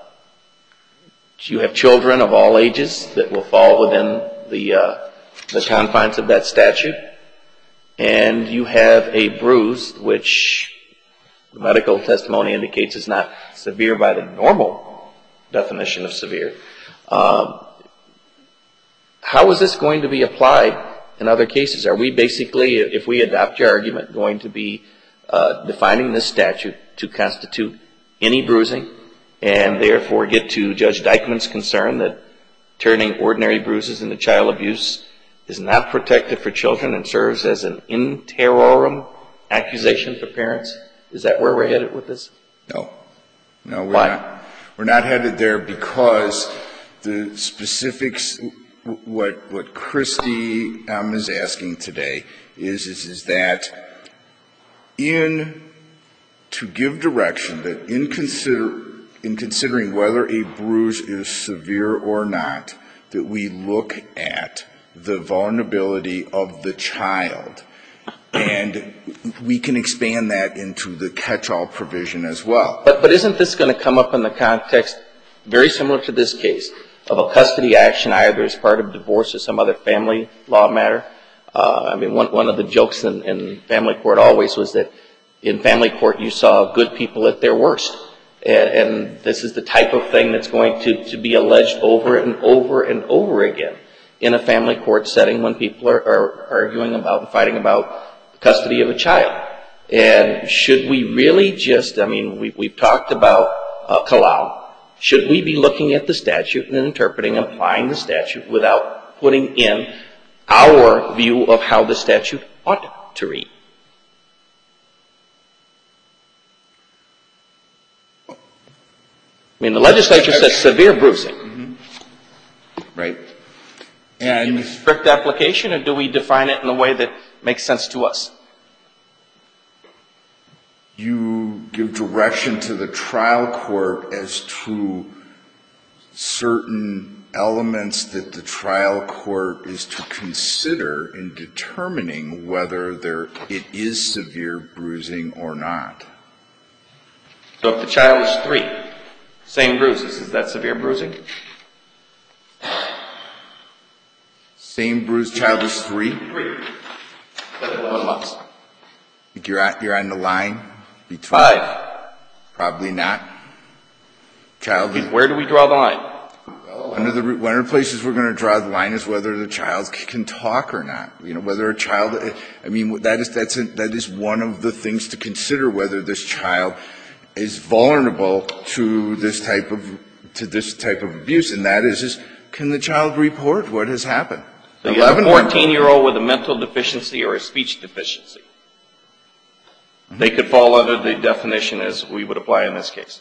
you have children of all ages that will fall within the uh, the confines of that statute, and you have a bruise which the medical testimony indicates is not severe by the normal definition of severe. Um, how is this going to be applied in other cases? Are we basically, if we adopt your argument, going to be uh, defining this statute to constitute any bruising and therefore get to Judge Dykeman's concern that turning ordinary bruises into child abuse is not protective for children and serves as an in terrorem accusation for parents? Is that where we're headed with this? No. No, we're Why? not. We're not headed there because the specifics, what what Christy um, is asking today is, is, is that in, to give direction that in consider, in considering whether a bruise is severe or not, that we look at the vulnerability of the child. And we can expand that into the catch-all provision as well. But, but isn't this going to come up in the context, very similar to this case, of a custody action either as part of divorce or some other family law matter? Uh, I mean, one, one of the jokes in, in family court always was that in family court you saw good people at their worst. And, and this is the type of thing that's going to, to be alleged over and over and over again in a family court setting when people are, are arguing about and fighting about custody of a child. And should we really just, I mean, we, we've talked about uh, Kalau. Should we be looking at the statute and interpreting, applying the statute without putting in our view of how the statute ought to read? I mean, the legislature says severe bruising. Mm-hmm. Right. And strict application, or do we define it in a way that makes sense to us? You give direction to the trial court as to certain elements that the trial court is to consider in determining whether there it is severe bruising or not. So if the child is three, same bruises, is that severe bruising? Same bruise, child is three? Three. eleven months. You're on, you're on the line between? Five. Probably not. Child is, where do we draw the line? Well, one of the one of the places we're going to draw the line is whether the child can talk or not. You know, whether a child. I mean, that is that's a, that is one of the things to consider, whether this child is vulnerable to this type of to this type of abuse, and that is is can the child report what has happened? So you have a fourteen-year-old with a mental deficiency or a speech deficiency. Mm-hmm. They could fall under the definition as we would apply in this case.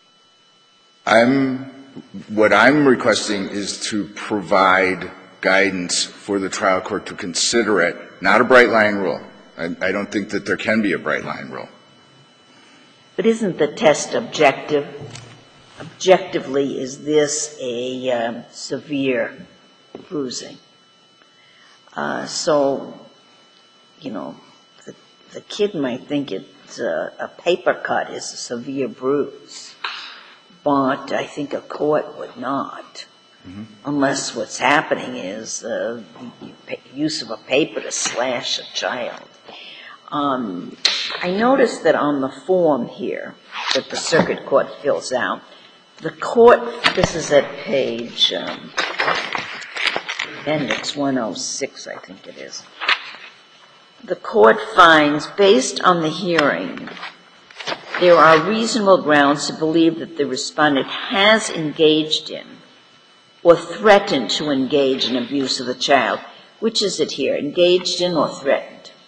I'm, what I'm requesting is to provide guidance for the trial court to consider it, not a bright line rule. I, I don't think that there can be a bright line rule. But isn't the test objective? Objectively, is this a um, severe bruising? Uh, so, you know, the, the kid might think it's a, a paper cut is a severe bruise, but I think a court would not, mm-hmm. unless what's happening is uh, the use of a paper to slash a child. Um, I noticed that on the form here that the circuit court fills out, the court, this is at page um, Appendix one oh six, I think it is. The court finds, based on the hearing, there are reasonable grounds to believe that the respondent has engaged in or threatened to engage in abuse of the child. Which is it here, engaged in or threatened?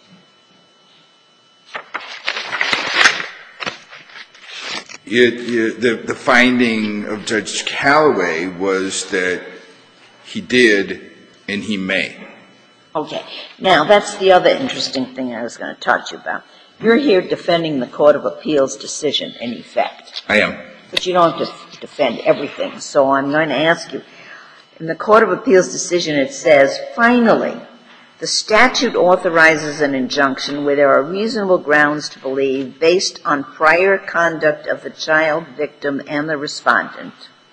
It, it, the, the finding of Judge Callaway was that he did and he may. Okay. Now, that's the other interesting thing I was going to talk to you about. You're here defending the Court of Appeals decision in effect. I am. But you don't have to defend everything. So I'm going to ask you, in the Court of Appeals decision it says, finally, the statute authorizes an injunction where there are reasonable grounds to believe, based on prior conduct of the child victim and the respondent,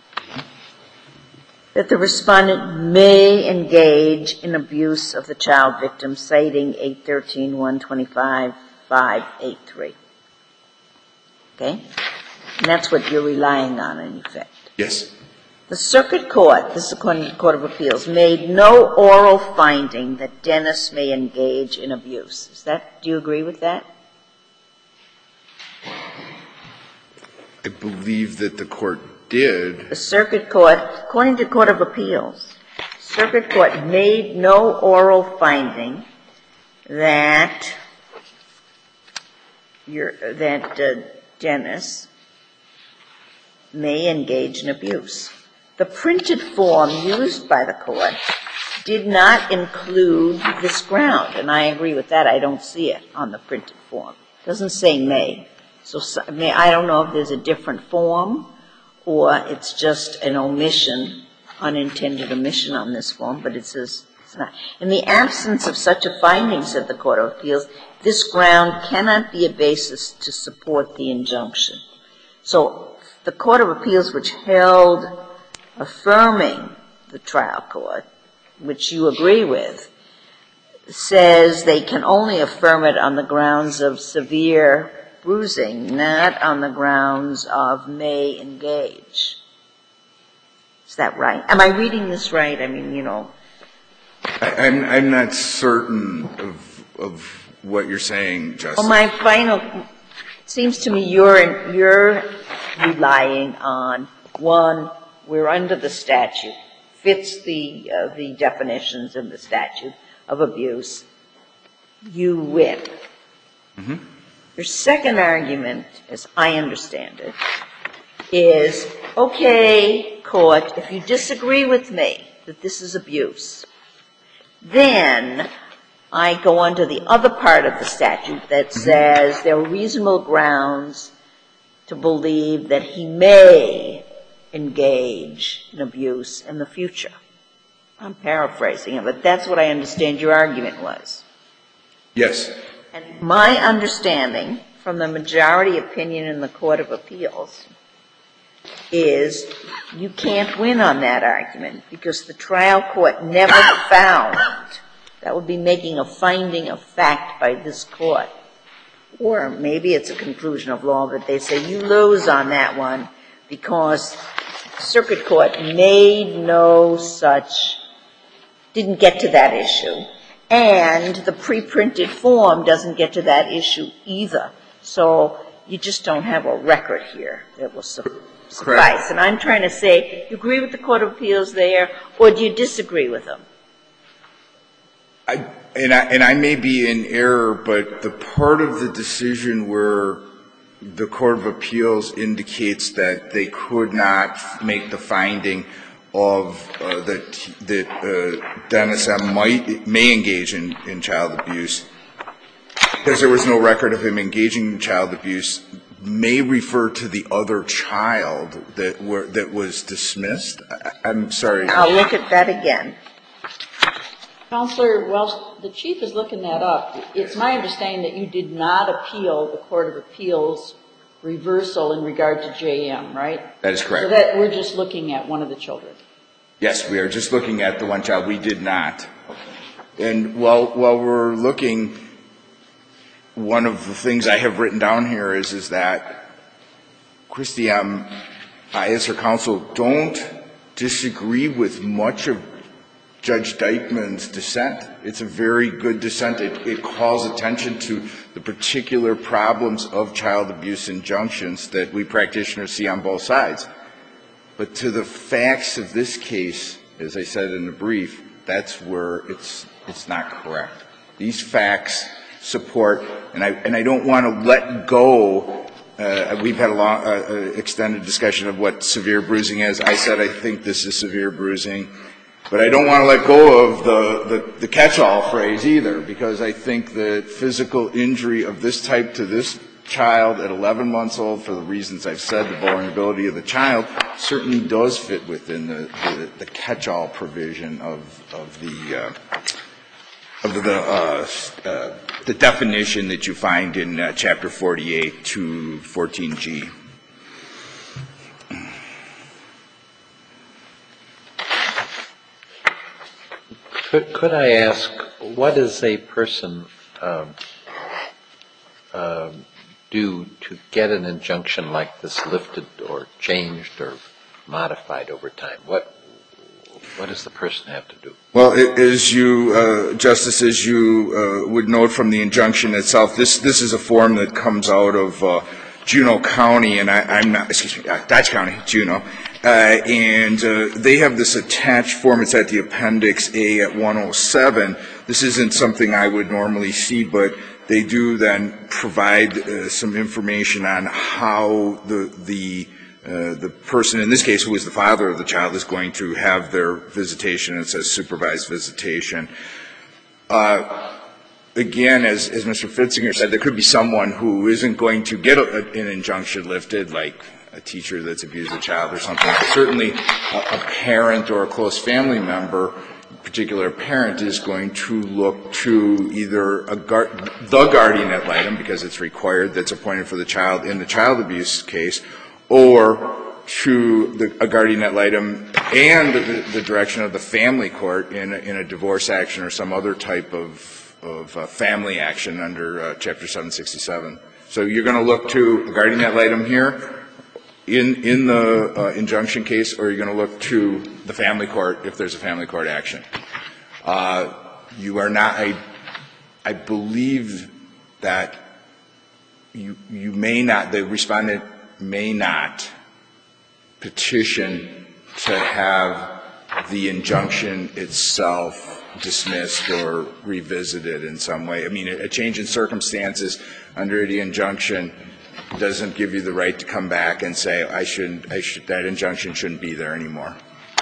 that the respondent may engage in abuse of the child victim, citing eight thirteen one twenty-five five eighty-three. Okay? And that's what you're relying on, in effect. Yes. The circuit court, this is according to the Court of Appeals, made no oral finding that Dennis may engage in abuse. Is that, do you agree with that? I believe that the court did. The circuit court, according to the Court of Appeals, circuit court made no oral finding that you're, that uh, Dennis may engage in abuse. The printed form used by the court did not include this ground, and I agree with that. I don't see it on the printed form. It doesn't say may. So may, I don't know if there's a different form or it's just an omission, unintended omission on this form, but it says it's not. In the absence of such a finding, said the Court of Appeals, this ground cannot be a basis to support the injunction. So the Court of Appeals, which held affirming the trial court, which you agree with, says they can only affirm it on the grounds of severe bruising, not on the grounds of may engage. Is that right? Am I reading this right? I mean, you know. I, I'm, I'm not certain of, of what you're saying, Justice. Well, my final, it seems to me you're, you're relying on, one, we're under the statute, fits the, uh, the definitions in the statute of abuse. You win. Mm-hmm. Your second argument, as I understand it, is, okay, court, if you disagree with me that this is abuse, then I go on to the other part of the statute that says there are reasonable grounds to believe that he may engage in abuse in the future. I'm paraphrasing it, but that's what I understand your argument was. Yes. And my understanding from the majority opinion in the Court of Appeals is you can't win on that argument because the trial court never found, that would be making a finding of fact by this court. Or maybe it's a conclusion of law, but they say you lose on that one because circuit court made no such, didn't get to that issue. And the pre-printed form doesn't get to that issue either. So you just don't have a record here that will su- suffice. And I'm trying to say, you agree with the Court of Appeals there, or do you disagree with them? I, and, I, and I may be in error, but the part of the decision where the Court of Appeals indicates that they could not make the finding of uh, that, that uh, Dennis M. might, may engage in, in child abuse, because there was no record of him engaging in child abuse, may refer to the other child that were that was dismissed. I, I'm sorry. I'll look at that again. Counselor, while the Chief is looking that up, it's my understanding that you did not appeal the Court of Appeals reversal in regard to J M, right? That is correct. So that we're just looking at one of the children. Yes, we are just looking at the one child. We did not. And while while we're looking, one of the things I have written down here is is that Christy, um, I as her counsel don't disagree with much of Judge Dykeman's dissent. It's a very good dissent. It, it calls attention to the particular problems of child abuse injunctions that we practitioners see on both sides. But to the facts of this case, as I said in the brief, that's where it's it's not correct. These facts support, and I and I don't want to let go. Uh, we've had a long, uh, extended discussion of what severe bruising is. I said I think this is severe bruising. But I don't want to let go of the, the, the catch-all phrase either, because I think that physical injury of this type to this child at eleven months old, for the reasons I've said, the vulnerability of the child, certainly does fit within the, the, the catch-all provision of, of the, uh, of the, uh, uh, the definition that you find in uh, Chapter forty-eight to fourteen G. Could, could I ask, what does a person um, uh, do to get an injunction like this lifted or changed or modified over time? What what does the person have to do? Well, it, as you, uh, Justice, as you uh, would note from the injunction itself, this this is a form that comes out of uh, Juneau County, and I, I'm not, excuse me, uh, Dodge County, Juneau. Uh, and uh, they have this attached form. It's at the Appendix A at one oh seven. This isn't something I would normally see, but they do then provide uh, some information on how the the uh, the person, in this case, who is the father of the child, is going to have their visitation. It says supervised visitation. Uh, again, as, as Mister Fitzinger said, there could be someone who isn't going to get a, an injunction lifted, like a teacher that's abused a child or something. Certainly a, a parent or a close family member, particular parent, is going to look to either a guard, the guardian ad litem, because it's required, that's appointed for the child in the child abuse case, or to the, a guardian ad litem and the, the direction of the family court in a, in a divorce action or some other type of, of uh, family action under uh, Chapter seven sixty-seven. So you're going to look to a guardian ad litem here in in the uh, injunction case, or you're going to look to the family court if there's a family court action. Uh, you are not, I, I believe that you you may not, the respondent may not petition to have the injunction itself dismissed or revisited in some way. I mean, a change in circumstances under the injunction doesn't give you the right to come back and say, I shouldn't, I should, that injunction shouldn't be there anymore.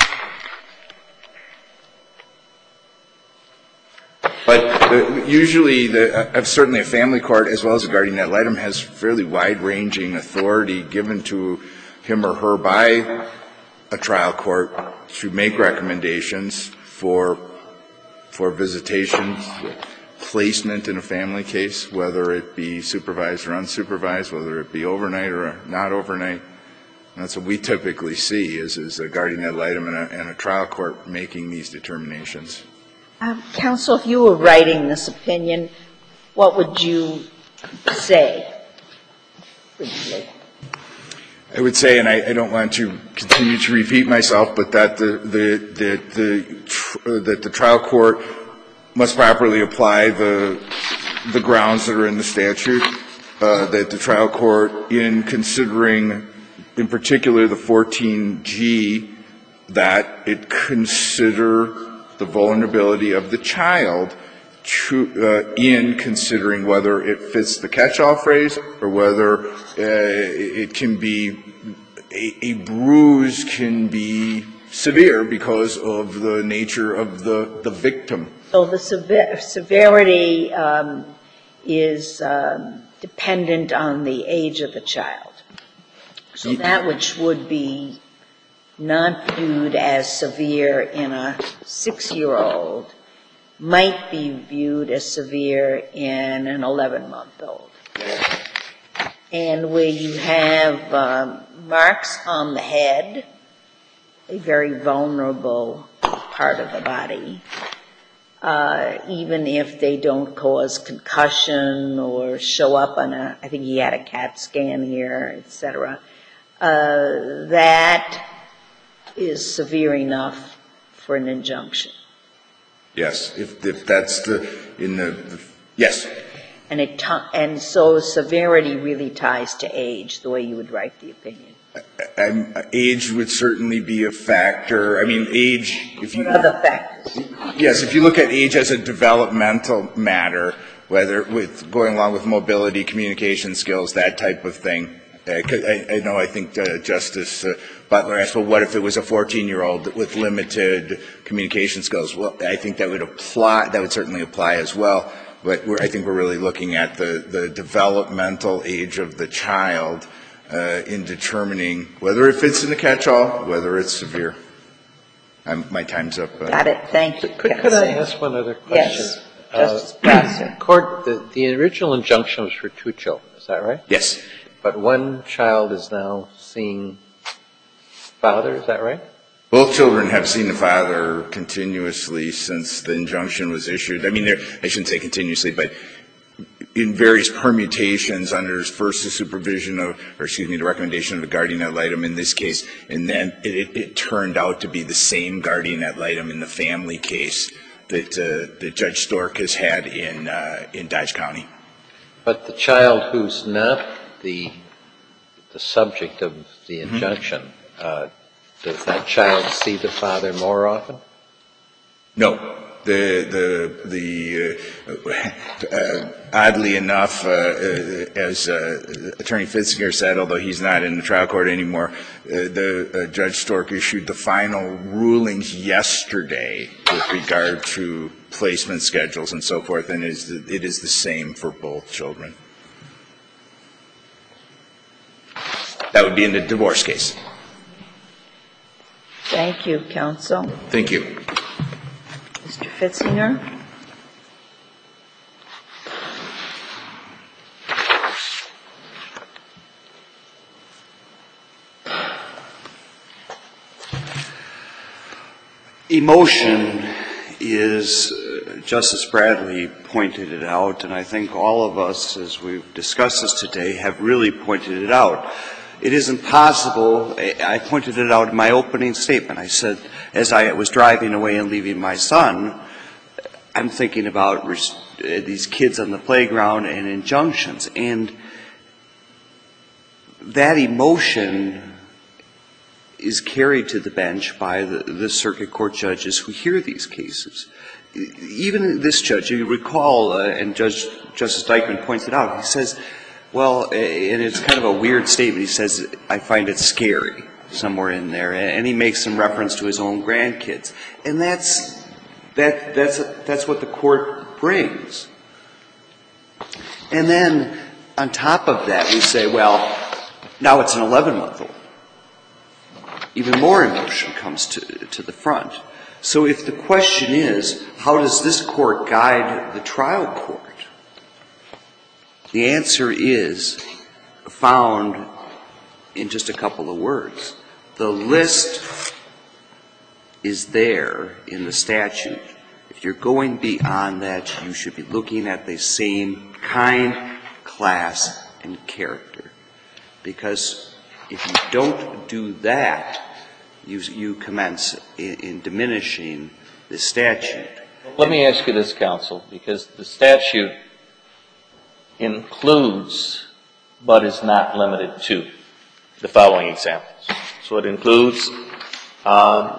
But uh, usually, the, uh, certainly a family court, as well as a guardian ad litem, has fairly wide-ranging authority given to him or her by a trial court to make recommendations for for visitation, placement in a family case, whether it be supervised or unsupervised, whether it be overnight or not overnight. And that's what we typically see, is, is a guardian ad litem and a, and a trial court making these determinations. Um, counsel, if you were writing this opinion, what would you say? I would say, and I, I don't want to continue to repeat myself, but that the the the, the tr- that the trial court must properly apply the the grounds that are in the statute. Uh, that the trial court, in considering in particular the fourteen G, that it consider the vulnerability of the child to, uh, in considering whether it fits the catch-all phrase or whether uh, it can be a, a bruise can be severe because of the nature of the, the victim. So the sever- severity um, is um, dependent on the age of the child. So that which would be not viewed as severe in a six-year-old might be viewed as severe in an eleven-month-old. And where you have um, marks on the head, a very vulnerable part of the body, uh, even if they don't cause concussion or show up on a, I think he had a CAT scan here, et cetera, uh, that is severe enough for an injunction. Yes, if, if that's the, in the, the yes. And it, and so severity really ties to age, the way you would write the opinion. I'm, age would certainly be a factor. I mean, age, if you... What other factors? Yes, if you look at age as a developmental matter, whether with going along with mobility, communication skills, that type of thing. I, I, I know I think uh, Justice uh, Butler asked, well, what if it was a fourteen-year-old with limited communication skills? Well, I think that would apply, that would certainly apply as well. But we're, I think we're really looking at the, the developmental age of the child uh, in determining whether it fits in the catch-all, whether it's severe. I'm, my time's up. Uh, Got it. Thank you. Could, could I ask one other question? Yes. Justice Brasser. Court, the, the original injunction was for two children, is that right? Yes. But one child is now seeing father, is that right? Both children have seen the father continuously since the injunction was issued. I mean, I shouldn't say continuously, but in various permutations under first the supervision of, or excuse me, the recommendation of the guardian ad litem in this case, and then it, it, it turned out to be the same guardian ad litem in the family case that, uh, that Judge Stork has had in, uh, in Dodge County. But the child who's not the, the subject of the injunction, mm-hmm. uh, does that child see the father more often? No. The, the, the, uh, uh, oddly enough, uh, uh, as uh, Attorney Fitzinger said, although he's not in the trial court anymore, uh, the uh, Judge Stork issued the final rulings yesterday with regard to placement schedules and so forth, and it is the, it is the same for both children. That would be in the divorce case. Thank you, counsel. Thank you. Mister Fitzinger? Emotion is, uh, Justice Bradley pointed it out, and I think all of us, as we've discussed this today, have really pointed it out. It isn't possible. I pointed it out in my opening statement. I said, as I was driving away and leaving my son, I'm thinking about res- these kids on the playground and injunctions. And that emotion is carried to the bench by the, the circuit court judges who hear these cases. Even this judge, you recall, uh, and Judge, Justice Dyckman points it out, he says, well, and it's kind of a weird statement. He says, I find it scary, somewhere in there. And he makes some reference to his own grandkids. And that's, that, that's, that's what the court brings. And then, on top of that, we say, well, now it's an eleven-month-old. Even more emotion comes to, to the front. So if the question is, how does this court guide the trial court? The answer is found in just a couple of words. The list is there in the statute. If you're going beyond that, you should be looking at the same kind, class, and character. Because if you don't do that, you, you commence in, in diminishing the statute. Let me ask you this, counsel, because the statute includes, but is not limited to. the following examples. So it includes, um,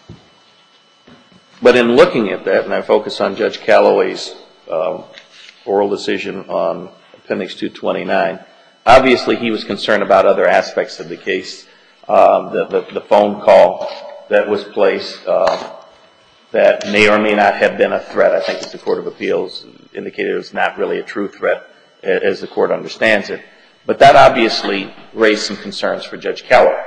but in looking at that, and I focus on Judge Calloway's um, oral decision on Appendix two twenty-nine, obviously he was concerned about other aspects of the case, um, the, the, the phone call that was placed uh, that may or may not have been a threat. I think as the Court of Appeals indicated it was not really a true threat as the Court understands it. But that obviously raised some concerns for Judge Keller.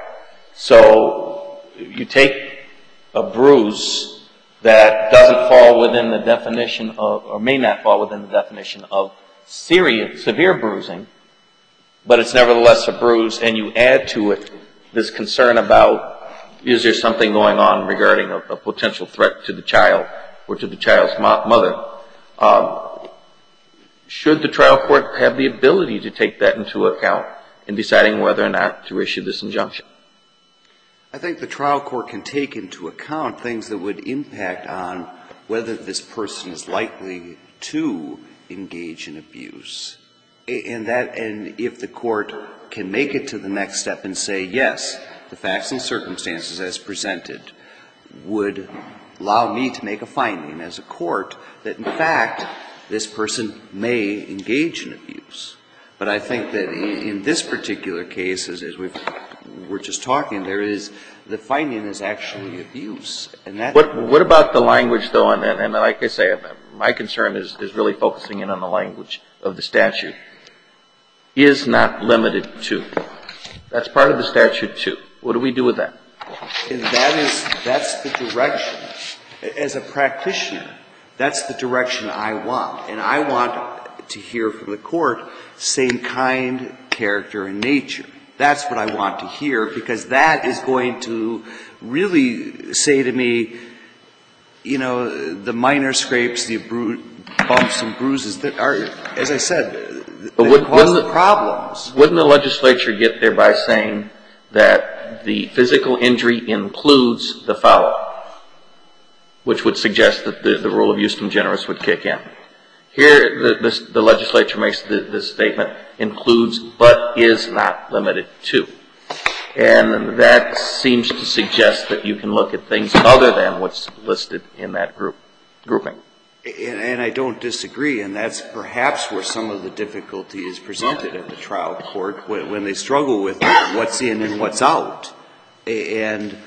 So you take a bruise that doesn't fall within the definition of, or may not fall within the definition of serious, severe bruising, but it's nevertheless a bruise, and you add to it this concern about, is there something going on regarding a, a potential threat to the child or to the child's mo- mother? Um, should the trial court have the ability to take that into account in deciding whether or not to issue this injunction? I think the trial court can take into account things that would impact on whether this person is likely to engage in abuse. And that, and if the court can make it to the next step and say, yes, the facts and circumstances as presented would allow me to make a finding as a court that, in fact, this person may engage in abuse. But I think that in, in this particular case, as, as we've, we're just talking, there is, the finding is actually abuse. And that. What, what about the language, though? And, and like I say, my concern is, is really focusing in on the language of the statute. Is not limited to. That's part of the statute, too. What do we do with that? And that is, that's the direction. As a practitioner, that's the direction I want. And I want to hear from the court same kind, character, and nature. That's what I want to hear, because that is going to really say to me, you know, the minor scrapes, the bru- bumps and bruises that are, as I said, but that would, cause wouldn't the problems. Wouldn't the legislature get there by saying that the physical injury includes the foul, which would suggest that the, the rule of justum generis would kick in? Here, the, this, the legislature makes the, this statement, includes but is not limited to. And that seems to suggest that you can look at things other than what's listed in that group grouping. And, and I don't disagree, and that's perhaps where some of the difficulty is presented at the trial court when, when they struggle with what's in and what's out. And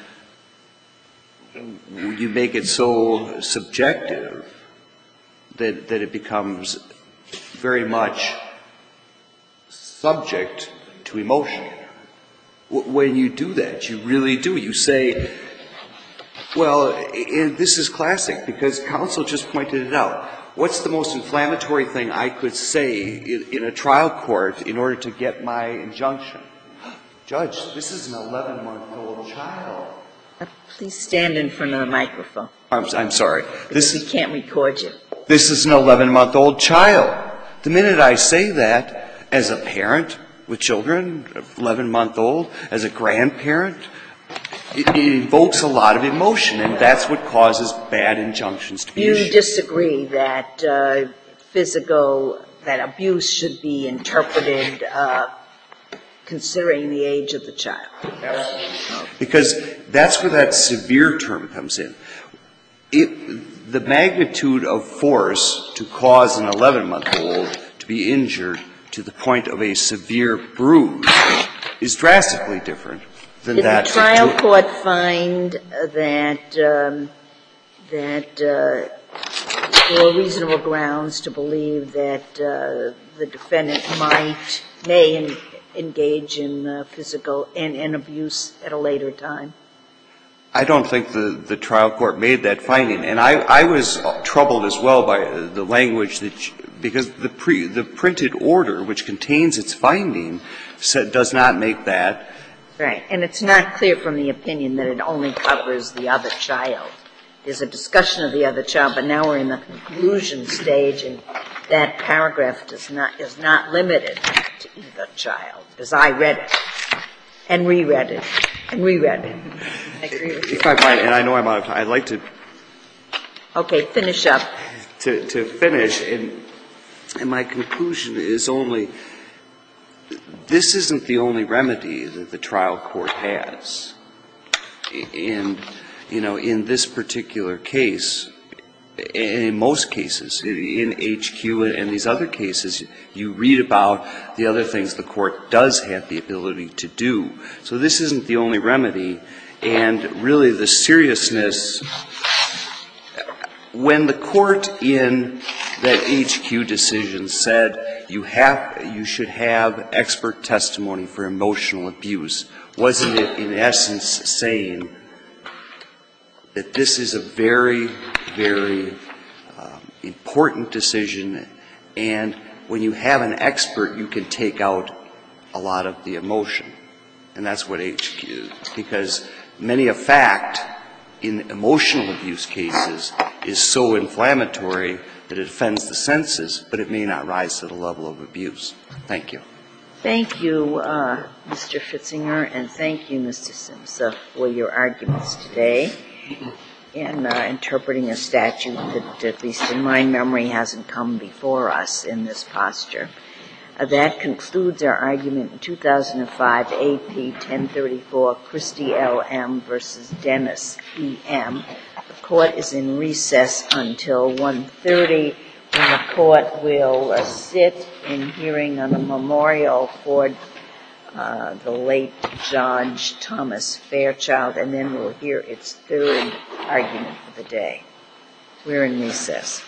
you make it so subjective that, that it becomes very much subject to emotion. When you do that, you really do. You say, well, and this is classic because counsel just pointed it out. What's the most inflammatory thing I could say in, in a trial court in order to get my injunction? Judge, this is an eleven-month-old child. Please stand in front of the microphone. I'm, I'm sorry. This we is, can't record you. This is an eleven-month-old child. The minute I say that, as a parent with children, eleven-month-old, as a grandparent, it, it invokes a lot of emotion, and that's what causes bad injunctions to be You issued. disagree that uh, physical, that abuse should be interpreted uh, considering the age of the child. Because that's where that severe term comes in. It, the magnitude of force to cause an eleven-month-old to be injured to the point of a severe bruise is drastically different than Did that. Did the trial court find that um, that uh, there were reasonable grounds to believe that uh, the defendant might, may in, engage in uh, physical and, and abuse at a later time? I don't think the, the trial court made that finding. And I, I was troubled as well by the language that, because the pre, the printed order, which contains its finding, said, does not make that. Right. And it's not clear from the opinion that it only covers the other child. There's a discussion of the other child, but now we're in the conclusion stage, and that paragraph does not, is not limited to either child, as I read it, and reread it, and reread it. I agree with you. If I might, and I know I'm out of time, I'd like to. Okay, finish up. To, to finish, and, and my conclusion is only, this isn't the only remedy that the trial court has. And, you know, in this particular case, and in most cases, in H Q and these other cases, you read about the other things the court does have the ability to do. So this isn't the only remedy. And really the seriousness, when the court in that H Q decision said you have, you should have expert testimony for emotional abuse, wasn't it in essence saying that this is a very, very um, important decision, and when you have an expert, you can take out a lot of the emotion. And that's what H Q, because many a fact in emotional abuse cases is so inflammatory that it offends the senses, but it may not rise to the level of abuse. Thank you. Thank you, uh, Mister Fitzinger, and thank you, Mister Simsa, for your arguments today in uh, interpreting a statute that, at least in my memory, hasn't come before us in this posture. Uh, that concludes our argument in two thousand five A P ten thirty-four, Christie L M versus Dennis E M. The court is in recess until one thirty, when the court will uh, sit in hearing on a memorial for uh, the late Judge Thomas Fairchild, and then we'll hear its third argument for the day. We're in recess.